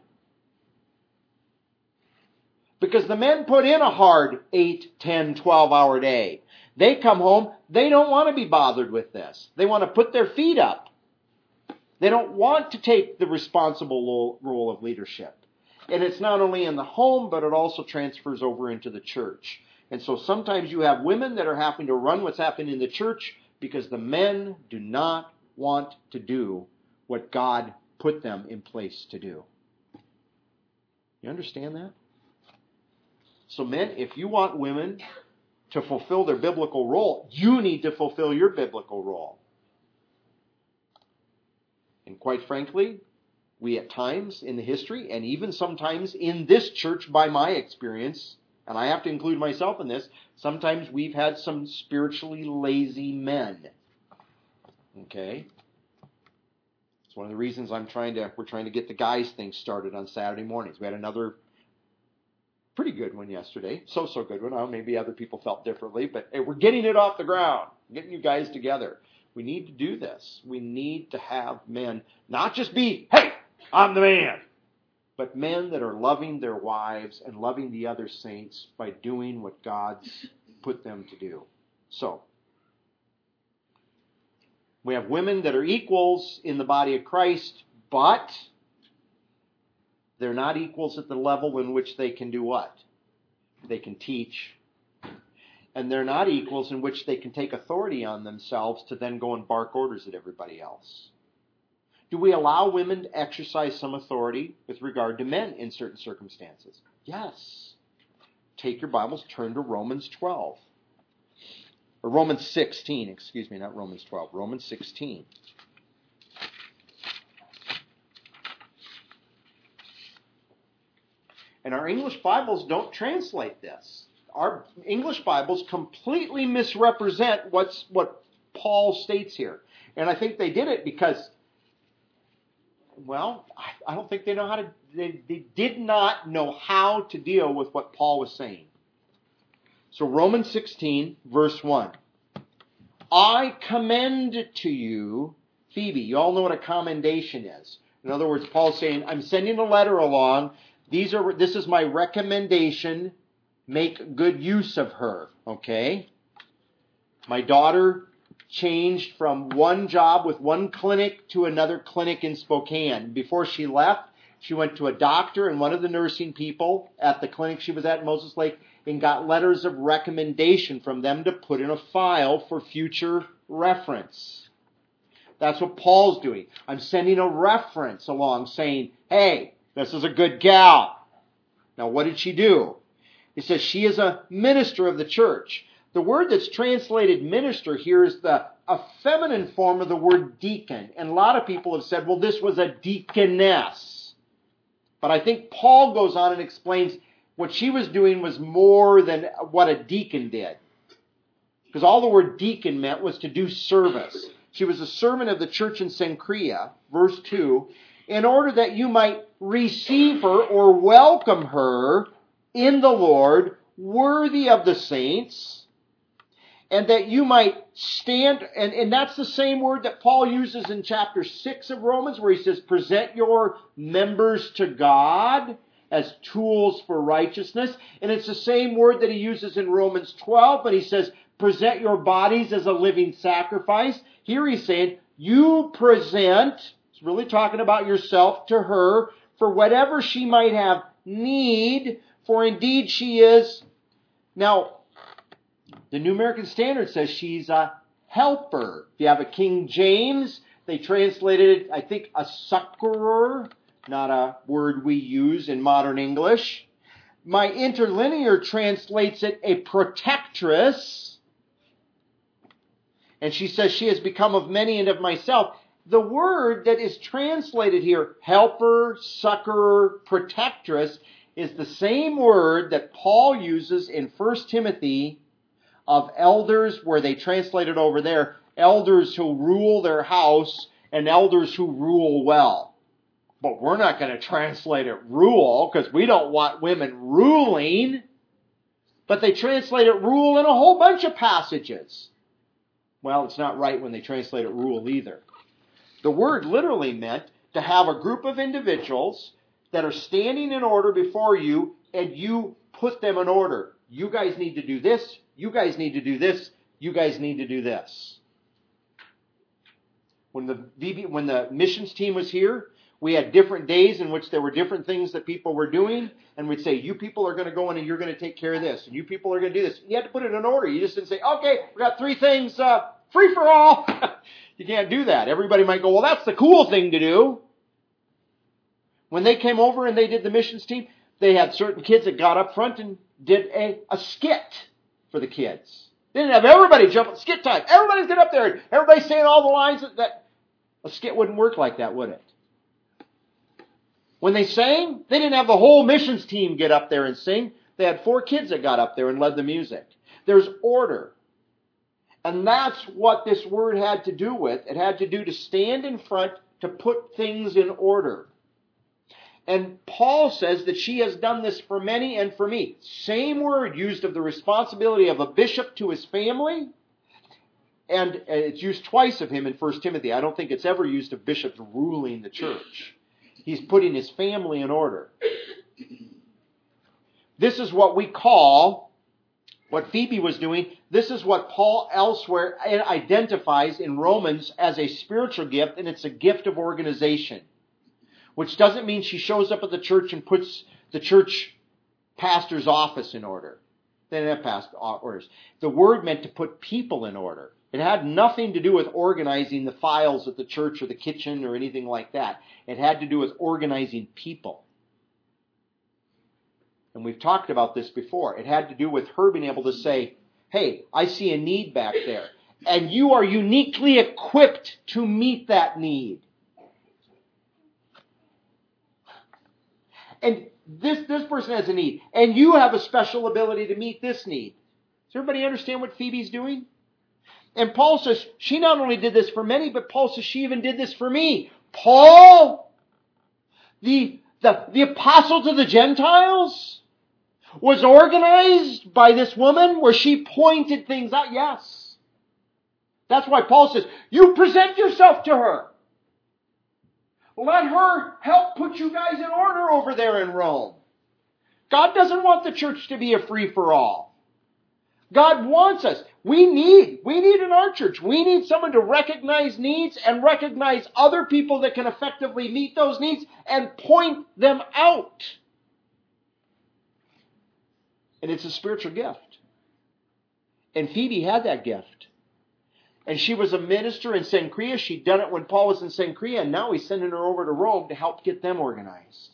Because the men put in a hard 8, 10, 12-hour day. They come home, they don't want to be bothered with this. They want to put their feet up. They don't want to take the responsible role of leadership. And it's not only in the home, but it also transfers over into the church. And so sometimes you have women that are having to run what's happening in the church because the men do not want to do what God put them in place to do. You understand that? So men, if you want women to fulfill their biblical role, you need to fulfill your biblical role. And quite frankly, we at times in the history, and even sometimes in this church by my experience, and I have to include myself in this, sometimes we've had some spiritually lazy men. Okay? It's one of the reasons we're trying to get the guys thing started on Saturday mornings. We had another pretty good one yesterday. So good one. I don't know, maybe other people felt differently, but hey, we're getting it off the ground. Getting you guys together. We need to do this. We need to have men not just be, "Hey, I'm the man." but men that are loving their wives and loving the other saints by doing what God's put them to do. So, we have women that are equals in the body of Christ, but they're not equals at the level in which they can do what? They can teach. And they're not equals in which they can take authority on themselves to then go and bark orders at everybody else. Do we allow women to exercise some authority with regard to men in certain circumstances? Yes. Take your Bibles, turn to Romans 12. Or Romans 16, excuse me, not Romans 12, Romans 16. And our English Bibles don't translate this. Our English Bibles completely misrepresent what Paul states here. And I think they did it because, well, I don't think they know how to, they did not know how to deal with what Paul was saying. So Romans 16, verse 1. I commend to you, Phoebe. You all know what a commendation is. In other words, Paul's saying, I'm sending a letter along. This is my recommendation. Make good use of her. Okay? My daughter changed from one job with one clinic to another clinic in Spokane. Before she left, she went to a doctor and one of the nursing people at the clinic she was at in Moses Lake and got letters of recommendation from them to put in a file for future reference. That's what Paul's doing. I'm sending a reference along saying, hey, this is a good gal. Now, what did she do? He says she is a minister of the church. The word that's translated minister here is a feminine form of the word deacon. And a lot of people have said, well, this was a deaconess. But I think Paul goes on and explains what she was doing was more than what a deacon did. Because all the word deacon meant was to do service. She was a servant of the church in Cenchrea, verse 2, in order that you might receive her or welcome her in the Lord, worthy of the saints, and that you might stand, and that's the same word that Paul uses in chapter 6 of Romans, where he says, present your members to God as tools for righteousness. And it's the same word that he uses in Romans 12, but he says, present your bodies as a living sacrifice. Here he's saying, you present, he's really talking about yourself, to her for whatever she might have need, for indeed she is. Now, the New American Standard says she's a helper. If you have a King James, they translated it, I think, a succorer, not a word we use in modern English. My interlinear translates it a protectress. And she says she has become of many and of myself. The word that is translated here, helper, succorer, protectress, is the same word that Paul uses in 1 Timothy of elders, where they translate it over there, elders who rule their house and elders who rule well. But we're not going to translate it rule because we don't want women ruling. But they translate it rule in a whole bunch of passages. Well, it's not right when they translate it rule either. The word literally meant to have a group of individuals that are standing in order before you, and you put them in order. You guys need to do this. You guys need to do this. You guys need to do this. When the missions team was here, we had different days in which there were different things that people were doing, and we'd say, you people are going to go in and you're going to take care of this, and you people are going to do this. You had to put it in order. You just didn't say, okay, we got 3 things, free for all. You can't do that. Everybody might go, well, that's the cool thing to do. When they came over and they did the missions team, they had certain kids that got up front and did a skit for the kids. They didn't have everybody jump at skit time. Everybody's get up there and everybody's saying all the lines that a skit wouldn't work like that, would it? When they sang, they didn't have the whole missions team get up there and sing. They had 4 kids that got up there and led the music. There's order. And that's what this word had to do with. It had to do to stand in front to put things in order. And Paul says that she has done this for many and for me. Same word used of the responsibility of a bishop to his family. And it's used twice of him in 1 Timothy. I don't think it's ever used of bishops ruling the church. He's putting his family in order. This is what we call, what Phoebe was doing, this is what Paul elsewhere identifies in Romans as a spiritual gift, and it's a gift of organization. Which doesn't mean she shows up at the church and puts the church pastor's office in order. They didn't have pastor orders. The word meant to put people in order. It had nothing to do with organizing the files at the church or the kitchen or anything like that. It had to do with organizing people. And we've talked about this before. It had to do with her being able to say, hey, I see a need back there. And you are uniquely equipped to meet that need. And this person has a need. And you have a special ability to meet this need. Does everybody understand what Phoebe's doing? And Paul says, she not only did this for many, but Paul says she even did this for me. Paul, the apostle to the Gentiles, was organized by this woman where she pointed things out. Yes. That's why Paul says, you present yourself to her. Let her help put you guys in order over there in Rome. God doesn't want the church to be a free-for-all. God wants us. We need in our church, we need someone to recognize needs and recognize other people that can effectively meet those needs and point them out. And it's a spiritual gift. And Phoebe had that gift. And she was a minister in Cenchrea. She'd done it when Paul was in Cenchrea, and now he's sending her over to Rome to help get them organized.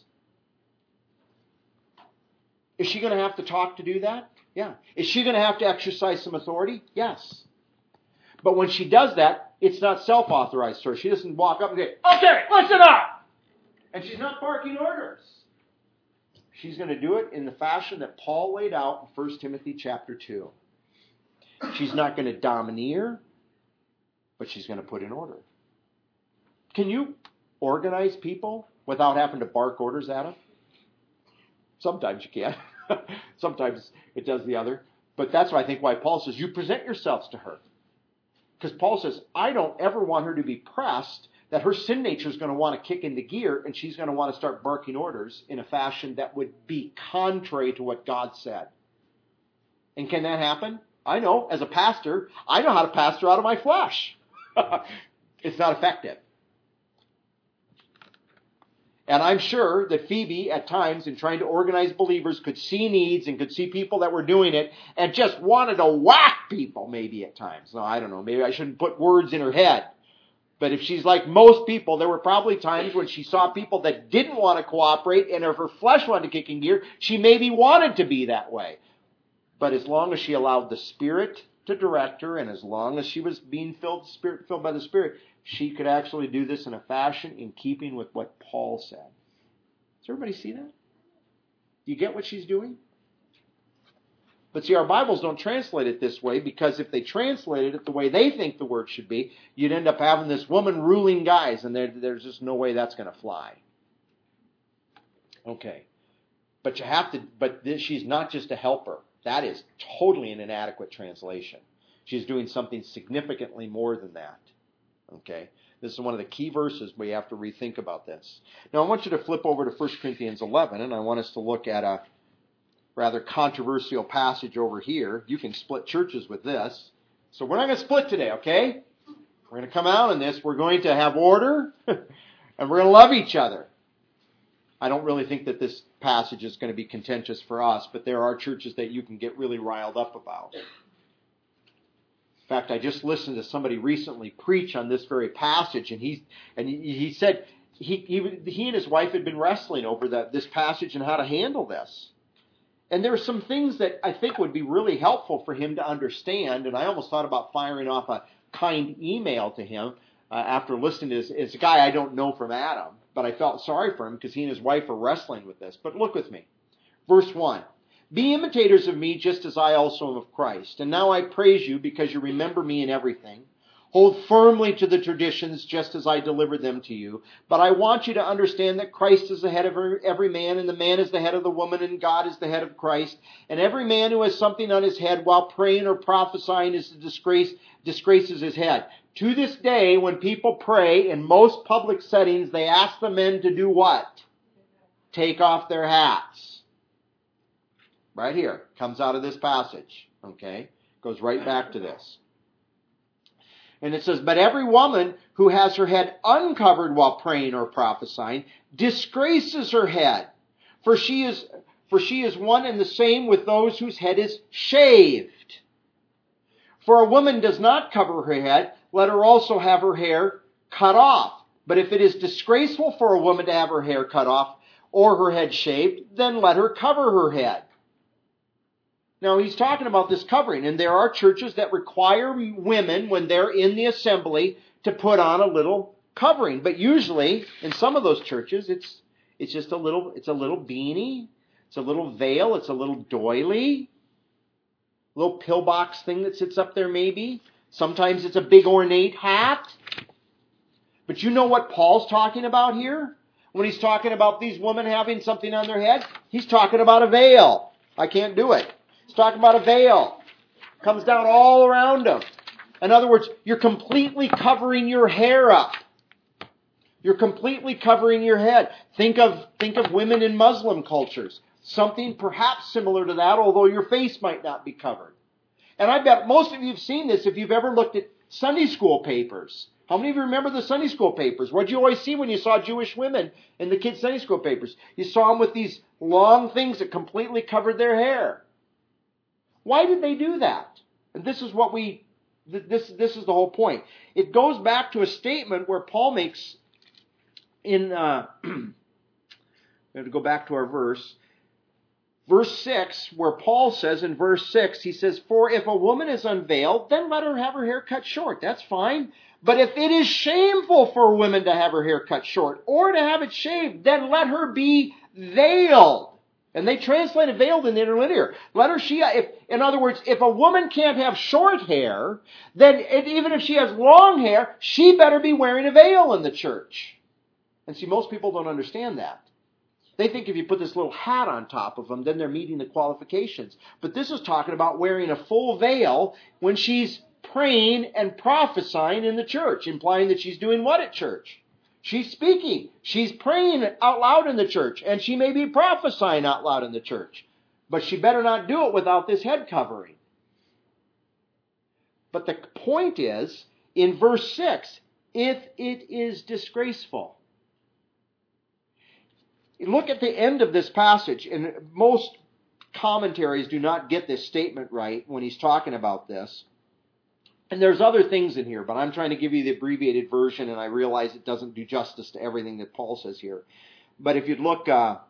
Is she going to have to talk to do that? Yeah. Is she going to have to exercise some authority? Yes. But when she does that, it's not self-authorized to her. She doesn't walk up and say, okay, listen up! And she's not barking orders. She's going to do it in the fashion that Paul laid out in 1 Timothy chapter 2. She's not going to domineer, but she's going to put in order. Can you organize people without having to bark orders at them? Sometimes you can. Sometimes it does the other. But that's why I think why Paul says, you present yourselves to her. Because Paul says, I don't ever want her to be pressed that her sin nature is going to want to kick into gear and she's going to want to start barking orders in a fashion that would be contrary to what God said. And can that happen? I know, as a pastor, I know how to pastor out of my flesh. It's not effective. And I'm sure that Phoebe, at times, in trying to organize believers, could see needs and could see people that were doing it and just wanted to whack people, maybe at times. No, I don't know. Maybe I shouldn't put words in her head. But if she's like most people, there were probably times when she saw people that didn't want to cooperate, and if her flesh wanted to kick in gear, she maybe wanted to be that way. But as long as she allowed the Spirit to direct her, and as long as she was being filled by the Spirit, she could actually do this in a fashion in keeping with what Paul said. Does everybody see that? Do you get what she's doing? But see, our Bibles don't translate it this way, because if they translated it the way they think the word should be, you'd end up having this woman ruling guys, and there's just no way that's going to fly. Okay. But she's not just a helper. That is totally an inadequate translation. She's doing something significantly more than that. Okay? This is one of the key verses we have to rethink about this. Now, I want you to flip over to 1 Corinthians 11, and I want us to look at a rather controversial passage over here. You can split churches with this. So we're not going to split today, okay? We're going to come out in this. We're going to have order, and we're going to love each other. I don't really think that this passage is going to be contentious for us, but there are churches that you can get really riled up about. In fact, I just listened to somebody recently preach on this very passage, and he said he and his wife had been wrestling over this passage and how to handle this. And there are some things that I think would be really helpful for him to understand, and I almost thought about firing off a kind email to him after listening to this. It's a guy I don't know from Adam, but I felt sorry for him because he and his wife are wrestling with this. But look with me. Verse 1. Be imitators of me just as I also am of Christ. And now I praise you because you remember me in everything. Hold firmly to the traditions just as I delivered them to you. But I want you to understand that Christ is the head of every man, and the man is the head of the woman, and God is the head of Christ. And every man who has something on his head while praying or prophesying disgraces his head. To this day, when people pray in most public settings, they ask the men to do what? Take off their hats. Right here. Comes out of this passage. Okay? Goes right back to this. And it says, but every woman who has her head uncovered while praying or prophesying disgraces her head. For she is one and the same with those whose head is shaved. For a woman does not cover her head, let her also have her hair cut off. But if it is disgraceful for a woman to have her hair cut off or her head shaved, then let her cover her head. Now he's talking about this covering, and there are churches that require women, when they're in the assembly, to put on a little covering. But usually, in some of those churches, it's just a little beanie, it's a little veil, it's a little doily, little pillbox thing that sits up there maybe. Sometimes it's a big ornate hat. But you know what Paul's talking about here? When he's talking about these women having something on their head, he's talking about a veil. I can't do it. He's talking about a veil. Comes down all around them. In other words, you're completely covering your hair up. You're completely covering your head. Think of women in Muslim cultures. Something perhaps similar to that, although your face might not be covered. And I bet most of you have seen this if you've ever looked at Sunday school papers. How many of you remember the Sunday school papers? What did you always see when you saw Jewish women in the kids' Sunday school papers? You saw them with these long things that completely covered their hair. Why did they do that? And this is this is the whole point. It goes back to a statement where Paul makes in, we have to go back to our verse. Verse 6, where Paul says in verse 6, he says, for if a woman is unveiled, then let her have her hair cut short. That's fine. But if it is shameful for a woman to have her hair cut short or to have it shaved, then let her be veiled. And they translated veiled in the interlinear. In other words, if a woman can't have short hair, then even if she has long hair, she better be wearing a veil in the church. And see, most people don't understand that. They think if you put this little hat on top of them, then they're meeting the qualifications. But this is talking about wearing a full veil when she's praying and prophesying in the church, implying that she's doing what at church? She's speaking. She's praying out loud in the church, and she may be prophesying out loud in the church. But she better not do it without this head covering. But the point is, in verse 6, if it is disgraceful. Look at the end of this passage, and most commentaries do not get this statement right when he's talking about this. And there's other things in here, but I'm trying to give you the abbreviated version, and I realize it doesn't do justice to everything that Paul says here. But if you'd look,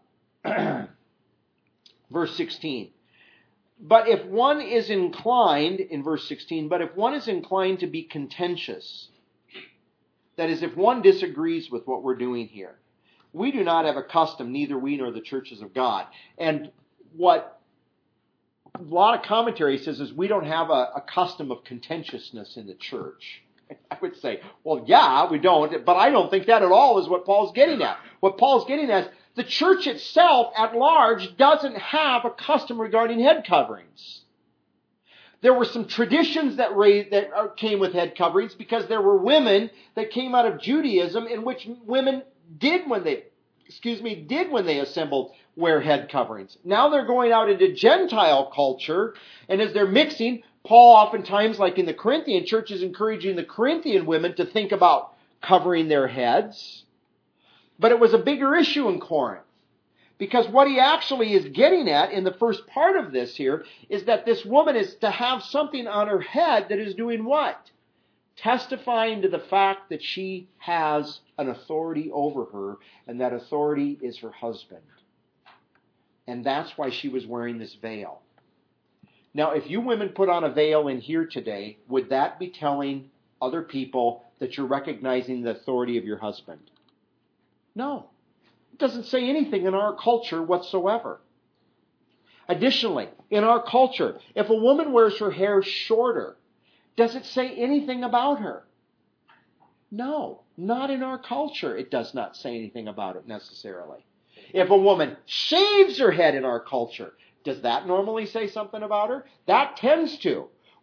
verse 16. But if one is inclined, in verse 16, but if one is inclined to be contentious, that is, if one disagrees with what we're doing here, we do not have a custom, neither we nor the churches of God. And what a lot of commentary says is we don't have a custom of contentiousness in the church. I would say, well, yeah, we don't, but I don't think that at all is what Paul's getting at. What Paul's getting at is the church itself at large doesn't have a custom regarding head coverings. There were some traditions that came with head coverings because there were women that came out of Judaism in which women did when they assembled wear head coverings. Now they're going out into Gentile culture, and as they're mixing, Paul oftentimes, like in the Corinthian church, is encouraging the Corinthian women to think about covering their heads. But it was a bigger issue in Corinth. Because what he actually is getting at in the first part of this here is that this woman is to have something on her head that is doing what? Testifying to the fact that she has an authority over her, and that authority is her husband. And that's why she was wearing this veil. Now, if you women put on a veil in here today, would that be telling other people that you're recognizing the authority of your husband? No. It doesn't say anything in our culture whatsoever. Additionally, in our culture, if a woman wears her hair shorter, does it say anything about her? No, not in our culture. It does not say anything about it necessarily. If a woman shaves her head in our culture, does that normally say something about her? That tends to.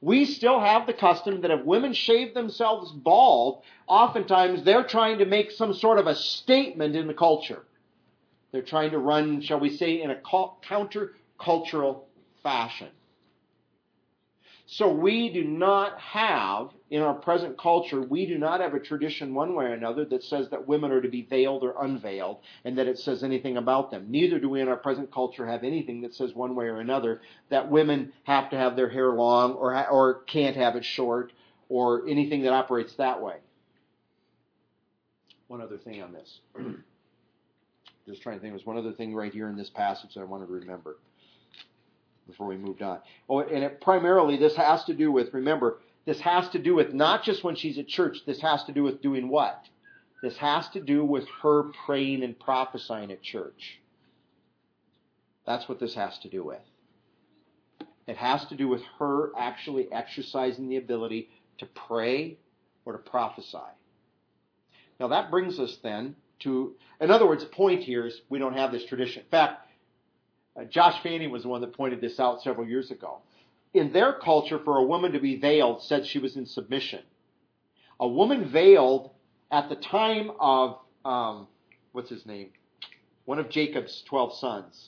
We still have the custom that if women shave themselves bald, oftentimes they're trying to make some sort of a statement in the culture. They're trying to run, shall we say, in a counter-cultural fashion. So we do not have, in our present culture, we do not have a tradition one way or another that says that women are to be veiled or unveiled and that it says anything about them. Neither do we in our present culture have anything that says one way or another that women have to have their hair long or can't have it short or anything that operates that way. One other thing on this. Just trying to think, there's one other thing right here in this passage that I wanted to remember before we moved on. Oh, and primarily this has to do with, remember, this has to do with not just when she's at church, this has to do with doing what? This has to do with her praying and prophesying at church. That's what this has to do with. It has to do with her actually exercising the ability to pray or to prophesy. Now that brings us then to, in other words, the point here is we don't have this tradition. In fact, Josh Fanning was the one that pointed this out several years ago. In their culture, for a woman to be veiled said she was in submission. A woman veiled at the time of, what's his name? One of Jacob's 12 sons.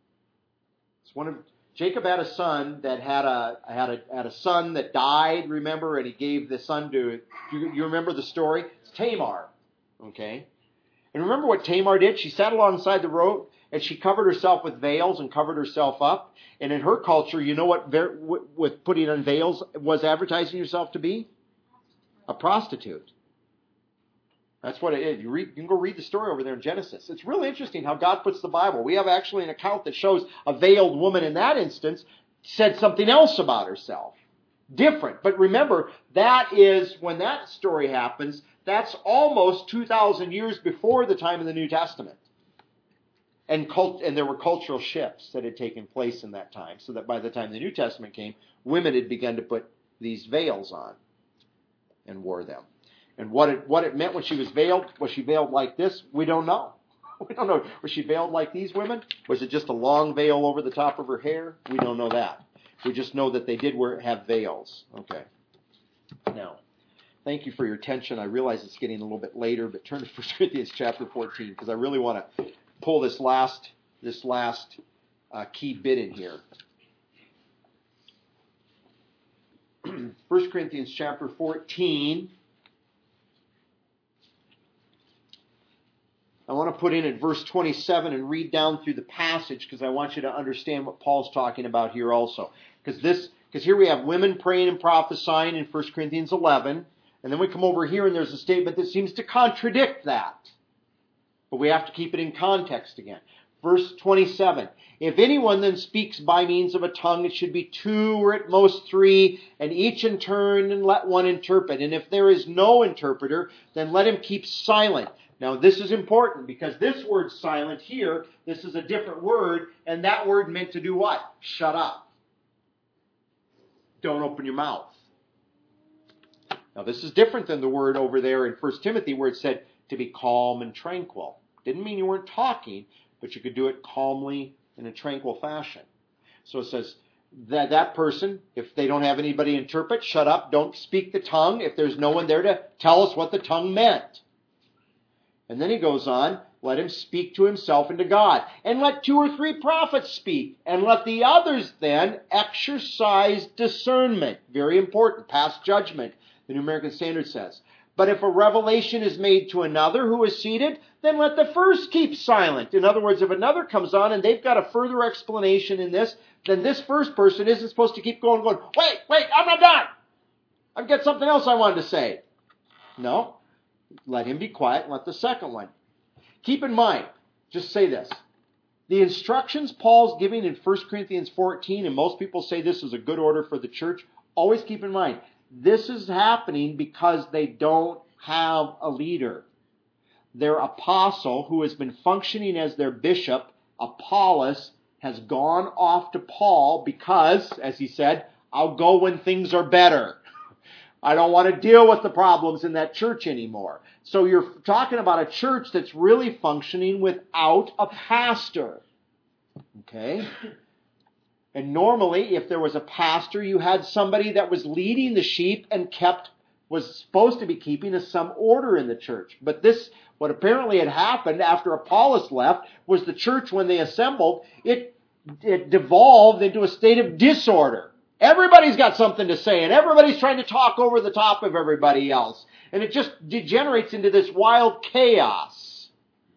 Jacob had a son that had a son that died, remember, and he gave the son to, you remember the story? It's Tamar, okay? And remember what Tamar did? She sat alongside the road, and she covered herself with veils and covered herself up. And in her culture, you know what with putting on veils was advertising yourself to be? A prostitute. That's what it is. You can go read the story over there in Genesis. It's really interesting how God puts the Bible. We have actually an account that shows a veiled woman in that instance said something else about herself. Different. But remember, that is, when that story happens, that's almost 2,000 years before the time of the New Testament. And there were cultural shifts that had taken place in that time, so that by the time the New Testament came, women had begun to put these veils on and wore them. And what it meant when she was she veiled like this? We don't know. We don't know. Was she veiled like these women? Was it just a long veil over the top of her hair? We don't know that. We just know that they did have veils. Okay. Now, thank you for your attention. I realize it's getting a little bit later, but turn to 1 Corinthians chapter 14, because I really want to pull this last key bit in here. 1 Corinthians chapter 14. I want to put in at verse 27 and read down through the passage because I want you to understand what Paul's talking about here also. Because here we have women praying and prophesying in 1 Corinthians 11, and then we come over here and there's a statement that seems to contradict that. But we have to keep it in context again. Verse 27, if anyone then speaks by means of a tongue, it should be 2 or at most 3, and each in turn, and let one interpret. And if there is no interpreter, then let him keep silent. Now this is important because this word silent here, this is a different word, and that word meant to do what? Shut up. Don't open your mouth. Now this is different than the word over there in 1 Timothy where it said to be calm and tranquil. Didn't mean you weren't talking, but you could do it calmly in a tranquil fashion. So it says that person, if they don't have anybody interpret, shut up, don't speak the tongue if there's no one there to tell us what the tongue meant. And then he goes on, let him speak to himself and to God. And let 2 or 3 prophets speak. And let the others then exercise discernment. Very important, pass judgment, the New American Standard says. But if a revelation is made to another who is seated, then let the first keep silent. In other words, if another comes on and they've got a further explanation in this, then this first person isn't supposed to keep going, wait, I'm not done. I've got something else I wanted to say. No. Let him be quiet and let the second one. Keep in mind, just say this. The instructions Paul's giving in 1 Corinthians 14, and most people say this is a good order for the church, always keep in mind, this is happening because they don't have a leader. Their apostle, who has been functioning as their bishop, Apollos, has gone off to Paul because, as he said, I'll go when things are better. I don't want to deal with the problems in that church anymore. So you're talking about a church that's really functioning without a pastor. Okay? And normally, if there was a pastor, you had somebody that was leading the sheep and was supposed to be keeping some order in the church. But what apparently had happened after Apollos left, was the church, when they assembled, it devolved into a state of disorder. Everybody's got something to say, and everybody's trying to talk over the top of everybody else. And it just degenerates into this wild chaos.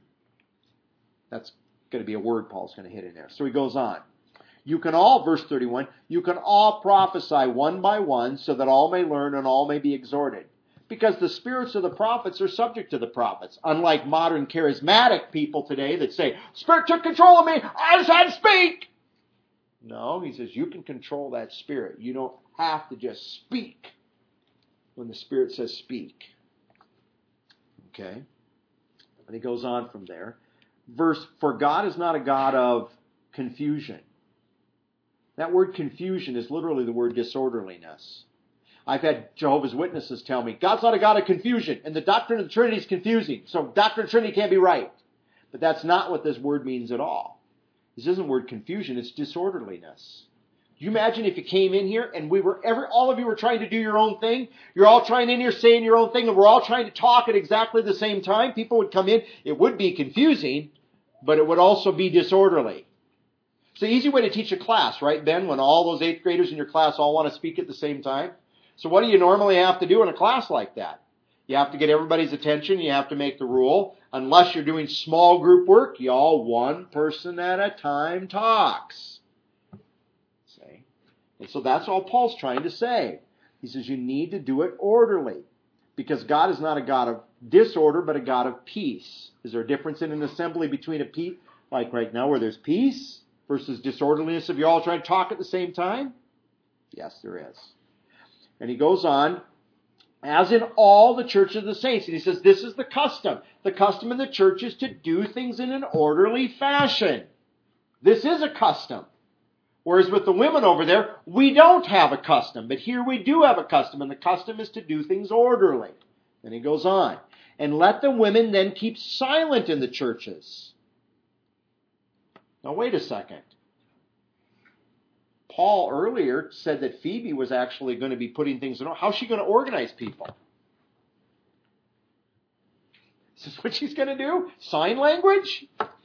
That's going to be a word Paul's going to hit in there. So he goes on. You can all, verse 31, you can all prophesy one by one, so that all may learn and all may be exhorted. Because the spirits of the prophets are subject to the prophets. Unlike modern charismatic people today that say, Spirit took control of me, I just had to speak. No, he says you can control that spirit. You don't have to just speak when the Spirit says speak. Okay? And he goes on from there. For God is not a God of confusion. That word confusion is literally the word disorderliness. I've had Jehovah's Witnesses tell me, God's not a God of confusion, and the doctrine of the Trinity is confusing, so doctrine of the Trinity can't be right. But that's not what this word means at all. This isn't word confusion, it's disorderliness. Can you imagine if you came in here and all of you were trying to do your own thing? You're all trying in here saying your own thing, and we're all trying to talk at exactly the same time? People would come in. It would be confusing, but it would also be disorderly. It's an easy way to teach a class, right, Ben, when all those 8th graders in your class all want to speak at the same time? So what do you normally have to do in a class like that? You have to get everybody's attention. You have to make the rule. Unless you're doing small group work, you all one person at a time talks. See? And so that's all Paul's trying to say. He says you need to do it orderly. Because God is not a God of disorder, but a God of peace. Is there a difference in an assembly between like right now where there's peace versus disorderliness if you're all trying to talk at the same time? Yes, there is. And he goes on, as in all the church of the saints. And he says, this is the custom. The custom in the church is to do things in an orderly fashion. This is a custom. Whereas with the women over there, we don't have a custom. But here we do have a custom. And the custom is to do things orderly. And he goes on. And let the women then keep silent in the churches. Now wait a second. Paul earlier said that Phoebe was actually going to be putting things in order. How's she going to organize people? Is this what she's going to do? Sign language?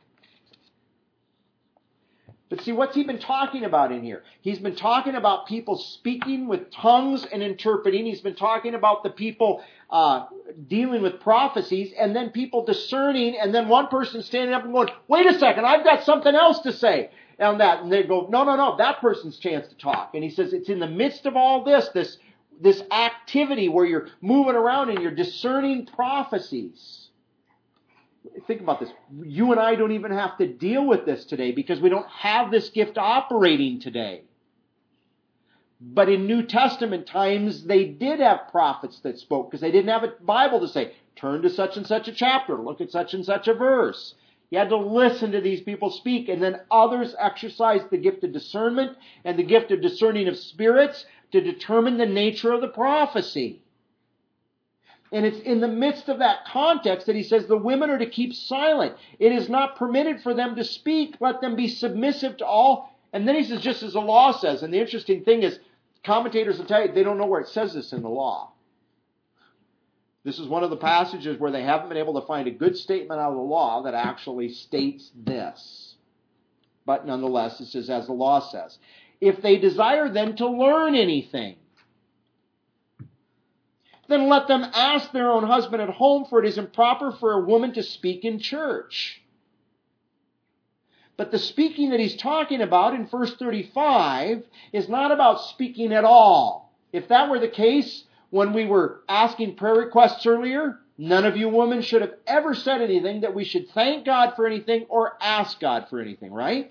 But see, what's he been talking about in here? He's been talking about people speaking with tongues and interpreting. He's been talking about the people dealing with prophecies, and then people discerning, and then one person standing up and going, wait a second, I've got something else to say. And they go, no, that person's chance to talk. And he says it's in the midst of all this activity where you're moving around and you're discerning prophecies. Think about this. You and I don't even have to deal with this today because we don't have this gift operating today. But in New Testament times, they did have prophets that spoke because they didn't have a Bible to say, turn to such and such a chapter, look at such and such a verse. You had to listen to these people speak, and then others exercised the gift of discernment and the gift of discerning of spirits to determine the nature of the prophecy. And it's in the midst of that context that he says the women are to keep silent. It is not permitted for them to speak. Let them be submissive to all. And then he says, just as the law says, and the interesting thing is, commentators will tell you, they don't know where it says this in the law. This is one of the passages where they haven't been able to find a good statement out of the law that actually states this. But nonetheless, it says, as the law says. If they desire then to learn anything, then let them ask their own husband at home, for it is improper for a woman to speak in church. But the speaking that he's talking about in verse 35 is not about speaking at all. If that were the case, when we were asking prayer requests earlier, none of you women should have ever said anything that we should thank God for anything or ask God for anything, right?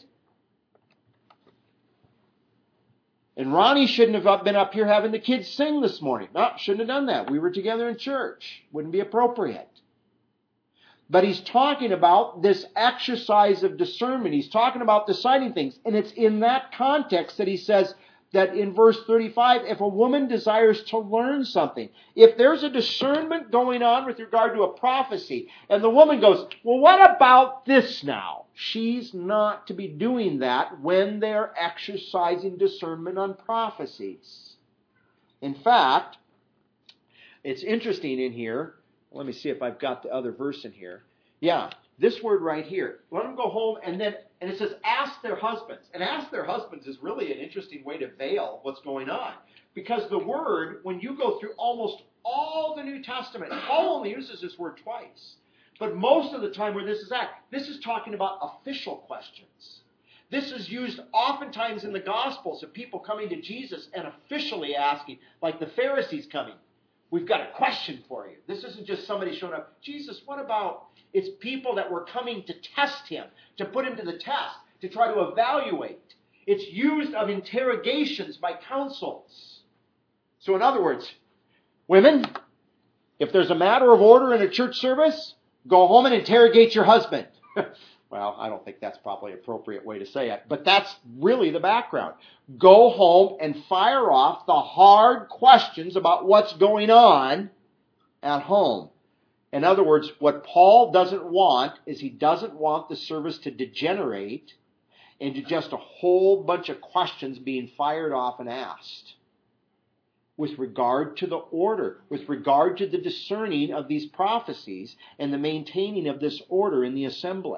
And Ronnie shouldn't have been up here having the kids sing this morning. No, shouldn't have done that. We were together in church. Wouldn't be appropriate. But he's talking about this exercise of discernment. He's talking about deciding things. And it's in that context that he says, that in verse 35, if a woman desires to learn something, if there's a discernment going on with regard to a prophecy, and the woman goes, well, what about this now? She's not to be doing that when they're exercising discernment on prophecies. In fact, it's interesting in here. Let me see if I've got the other verse in here. Yeah, this word right here. Let them go home, and it says, ask their husbands. And ask their husbands is really an interesting way to veil what's going on. Because the word, when you go through almost all the New Testament, Paul only uses this word twice. But most of the time where this is talking about official questions. This is used oftentimes in the Gospels of people coming to Jesus and officially asking, like the Pharisees coming. We've got a question for you. This isn't just somebody showing up. Jesus, what about? It's people that were coming to test him, to put him to the test, to try to evaluate. It's used of interrogations by councils. So in other words, women, if there's a matter of order in a church service, go home and interrogate your husband. Well, I don't think that's probably an appropriate way to say it, but that's really the background. Go home and fire off the hard questions about what's going on at home. In other words, what Paul doesn't want is he doesn't want the service to degenerate into just a whole bunch of questions being fired off and asked with regard to the order, with regard to the discerning of these prophecies and the maintaining of this order in the assembly.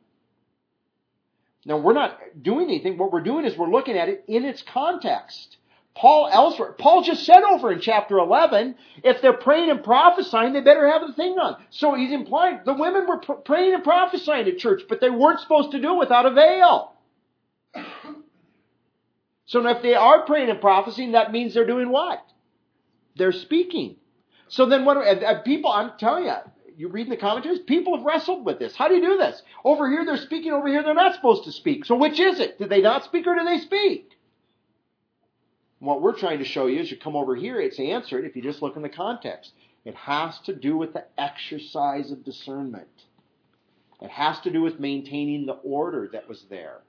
Now, we're not doing anything. What we're doing is we're looking at it in its context. Paul just said over in chapter 11, if they're praying and prophesying, they better have the thing on. So he's implying the women were praying and prophesying at church, but they weren't supposed to do it without a veil. So if they are praying and prophesying, that means they're doing what? They're speaking. So then people, I'm telling you, you read in the commentaries, people have wrestled with this. How do you do this? Over here they're speaking, over here they're not supposed to speak. So which is it? Do they not speak or do they speak? What we're trying to show you is you come over here, it's answered if you just look in the context. It has to do with the exercise of discernment. It has to do with maintaining the order that was there.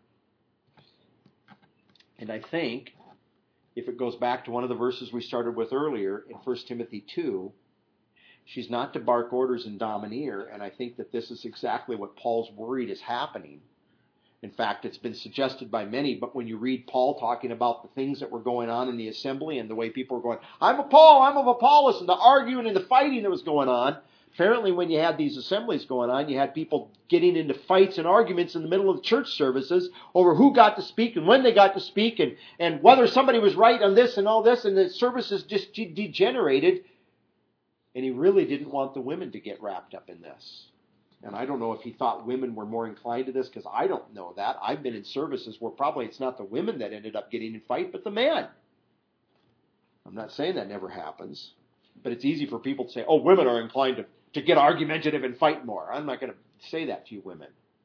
And I think, if it goes back to one of the verses we started with earlier in 1 Timothy 2, she's not to bark orders and domineer, and I think that this is exactly what Paul's worried is happening. In fact, it's been suggested by many, but when you read Paul talking about the things that were going on in the assembly and the way people were going, I'm of Paul, I'm of Apollos, and the arguing and the fighting that was going on, apparently when you had these assemblies going on, you had people getting into fights and arguments in the middle of the church services over who got to speak and when they got to speak and whether somebody was right on this and all this, and the services just degenerated. And he really didn't want the women to get wrapped up in this. And I don't know if he thought women were more inclined to this, because I don't know that. I've been in services where probably it's not the women that ended up getting in fight, but the men. I'm not saying that never happens, but it's easy for people to say, oh, women are inclined to get argumentative and fight more. I'm not going to say that to you women,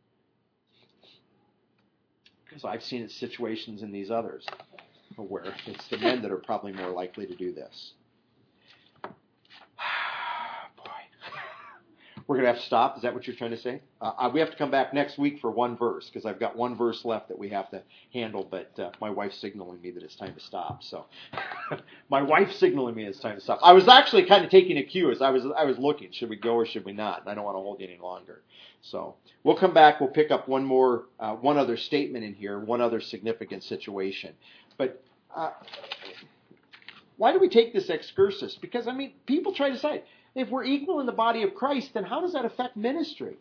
because I've seen it situations in these others where it's the men that are probably more likely to do this. We're going to have to stop. Is that what you're trying to say? We have to come back next week for one verse, because I've got one verse left that we have to handle, but my wife's signaling me that it's time to stop. So my wife's signaling me it's time to stop. I was actually kind of taking a cue as I was looking. Should we go or should we not? And I don't want to hold you any longer. So we'll come back. We'll pick up one other statement in here, one other significant situation. But why do we take this excursus? Because, people try to say, if we're equal in the body of Christ, then how does that affect ministry?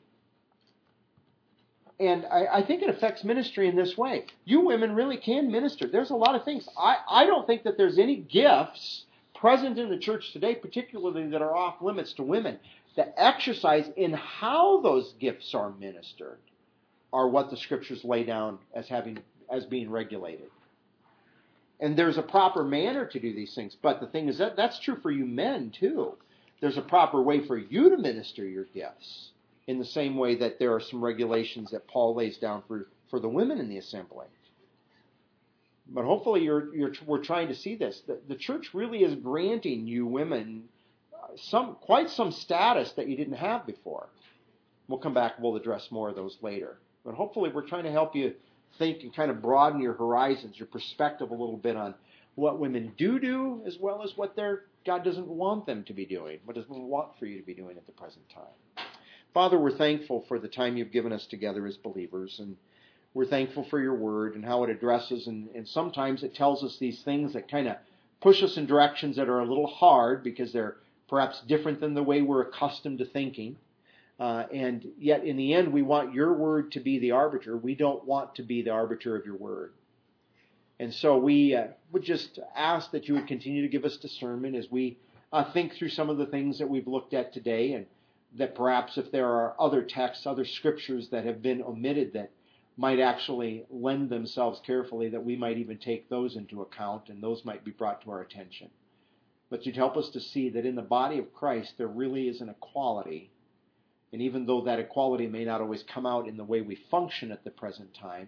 And I think it affects ministry in this way. You women really can minister. There's a lot of things. I don't think that there's any gifts present in the church today, particularly that are off limits to women. The exercise in how those gifts are ministered are what the Scriptures lay down as being regulated. And there's a proper manner to do these things. But the thing is that's true for you men too. There's a proper way for you to minister your gifts, in the same way that there are some regulations that Paul lays down for the women in the assembly. But hopefully we're trying to see this. The church really is granting you women quite some status that you didn't have before. We'll come back and we'll address more of those later. But hopefully we're trying to help you think and kind of broaden your horizons, your perspective a little bit on what women do, as well as what God doesn't want them to be doing, what doesn't want for you to be doing at the present time. Father, we're thankful for the time you've given us together as believers, and we're thankful for your word and how it addresses, and sometimes it tells us these things that kind of push us in directions that are a little hard because they're perhaps different than the way we're accustomed to thinking. And yet in the end, we want your word to be the arbiter. We don't want to be the arbiter of your word. And so we would just ask that you would continue to give us discernment as we think through some of the things that we've looked at today, and that perhaps if there are other texts, other scriptures that have been omitted that might actually lend themselves carefully, that we might even take those into account and those might be brought to our attention. But you'd help us to see that in the body of Christ there really is an equality. And even though that equality may not always come out in the way we function at the present time,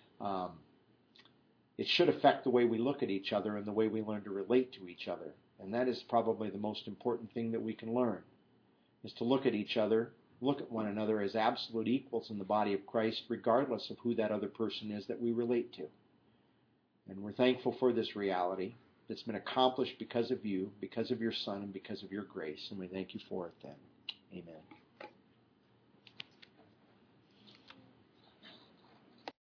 it should affect the way we look at each other and the way we learn to relate to each other. And that is probably the most important thing that we can learn, is to look at each other, look at one another as absolute equals in the body of Christ, regardless of who that other person is that we relate to. And we're thankful for this reality that's been accomplished because of you, because of your Son, and because of your grace. And we thank you for it then. Amen.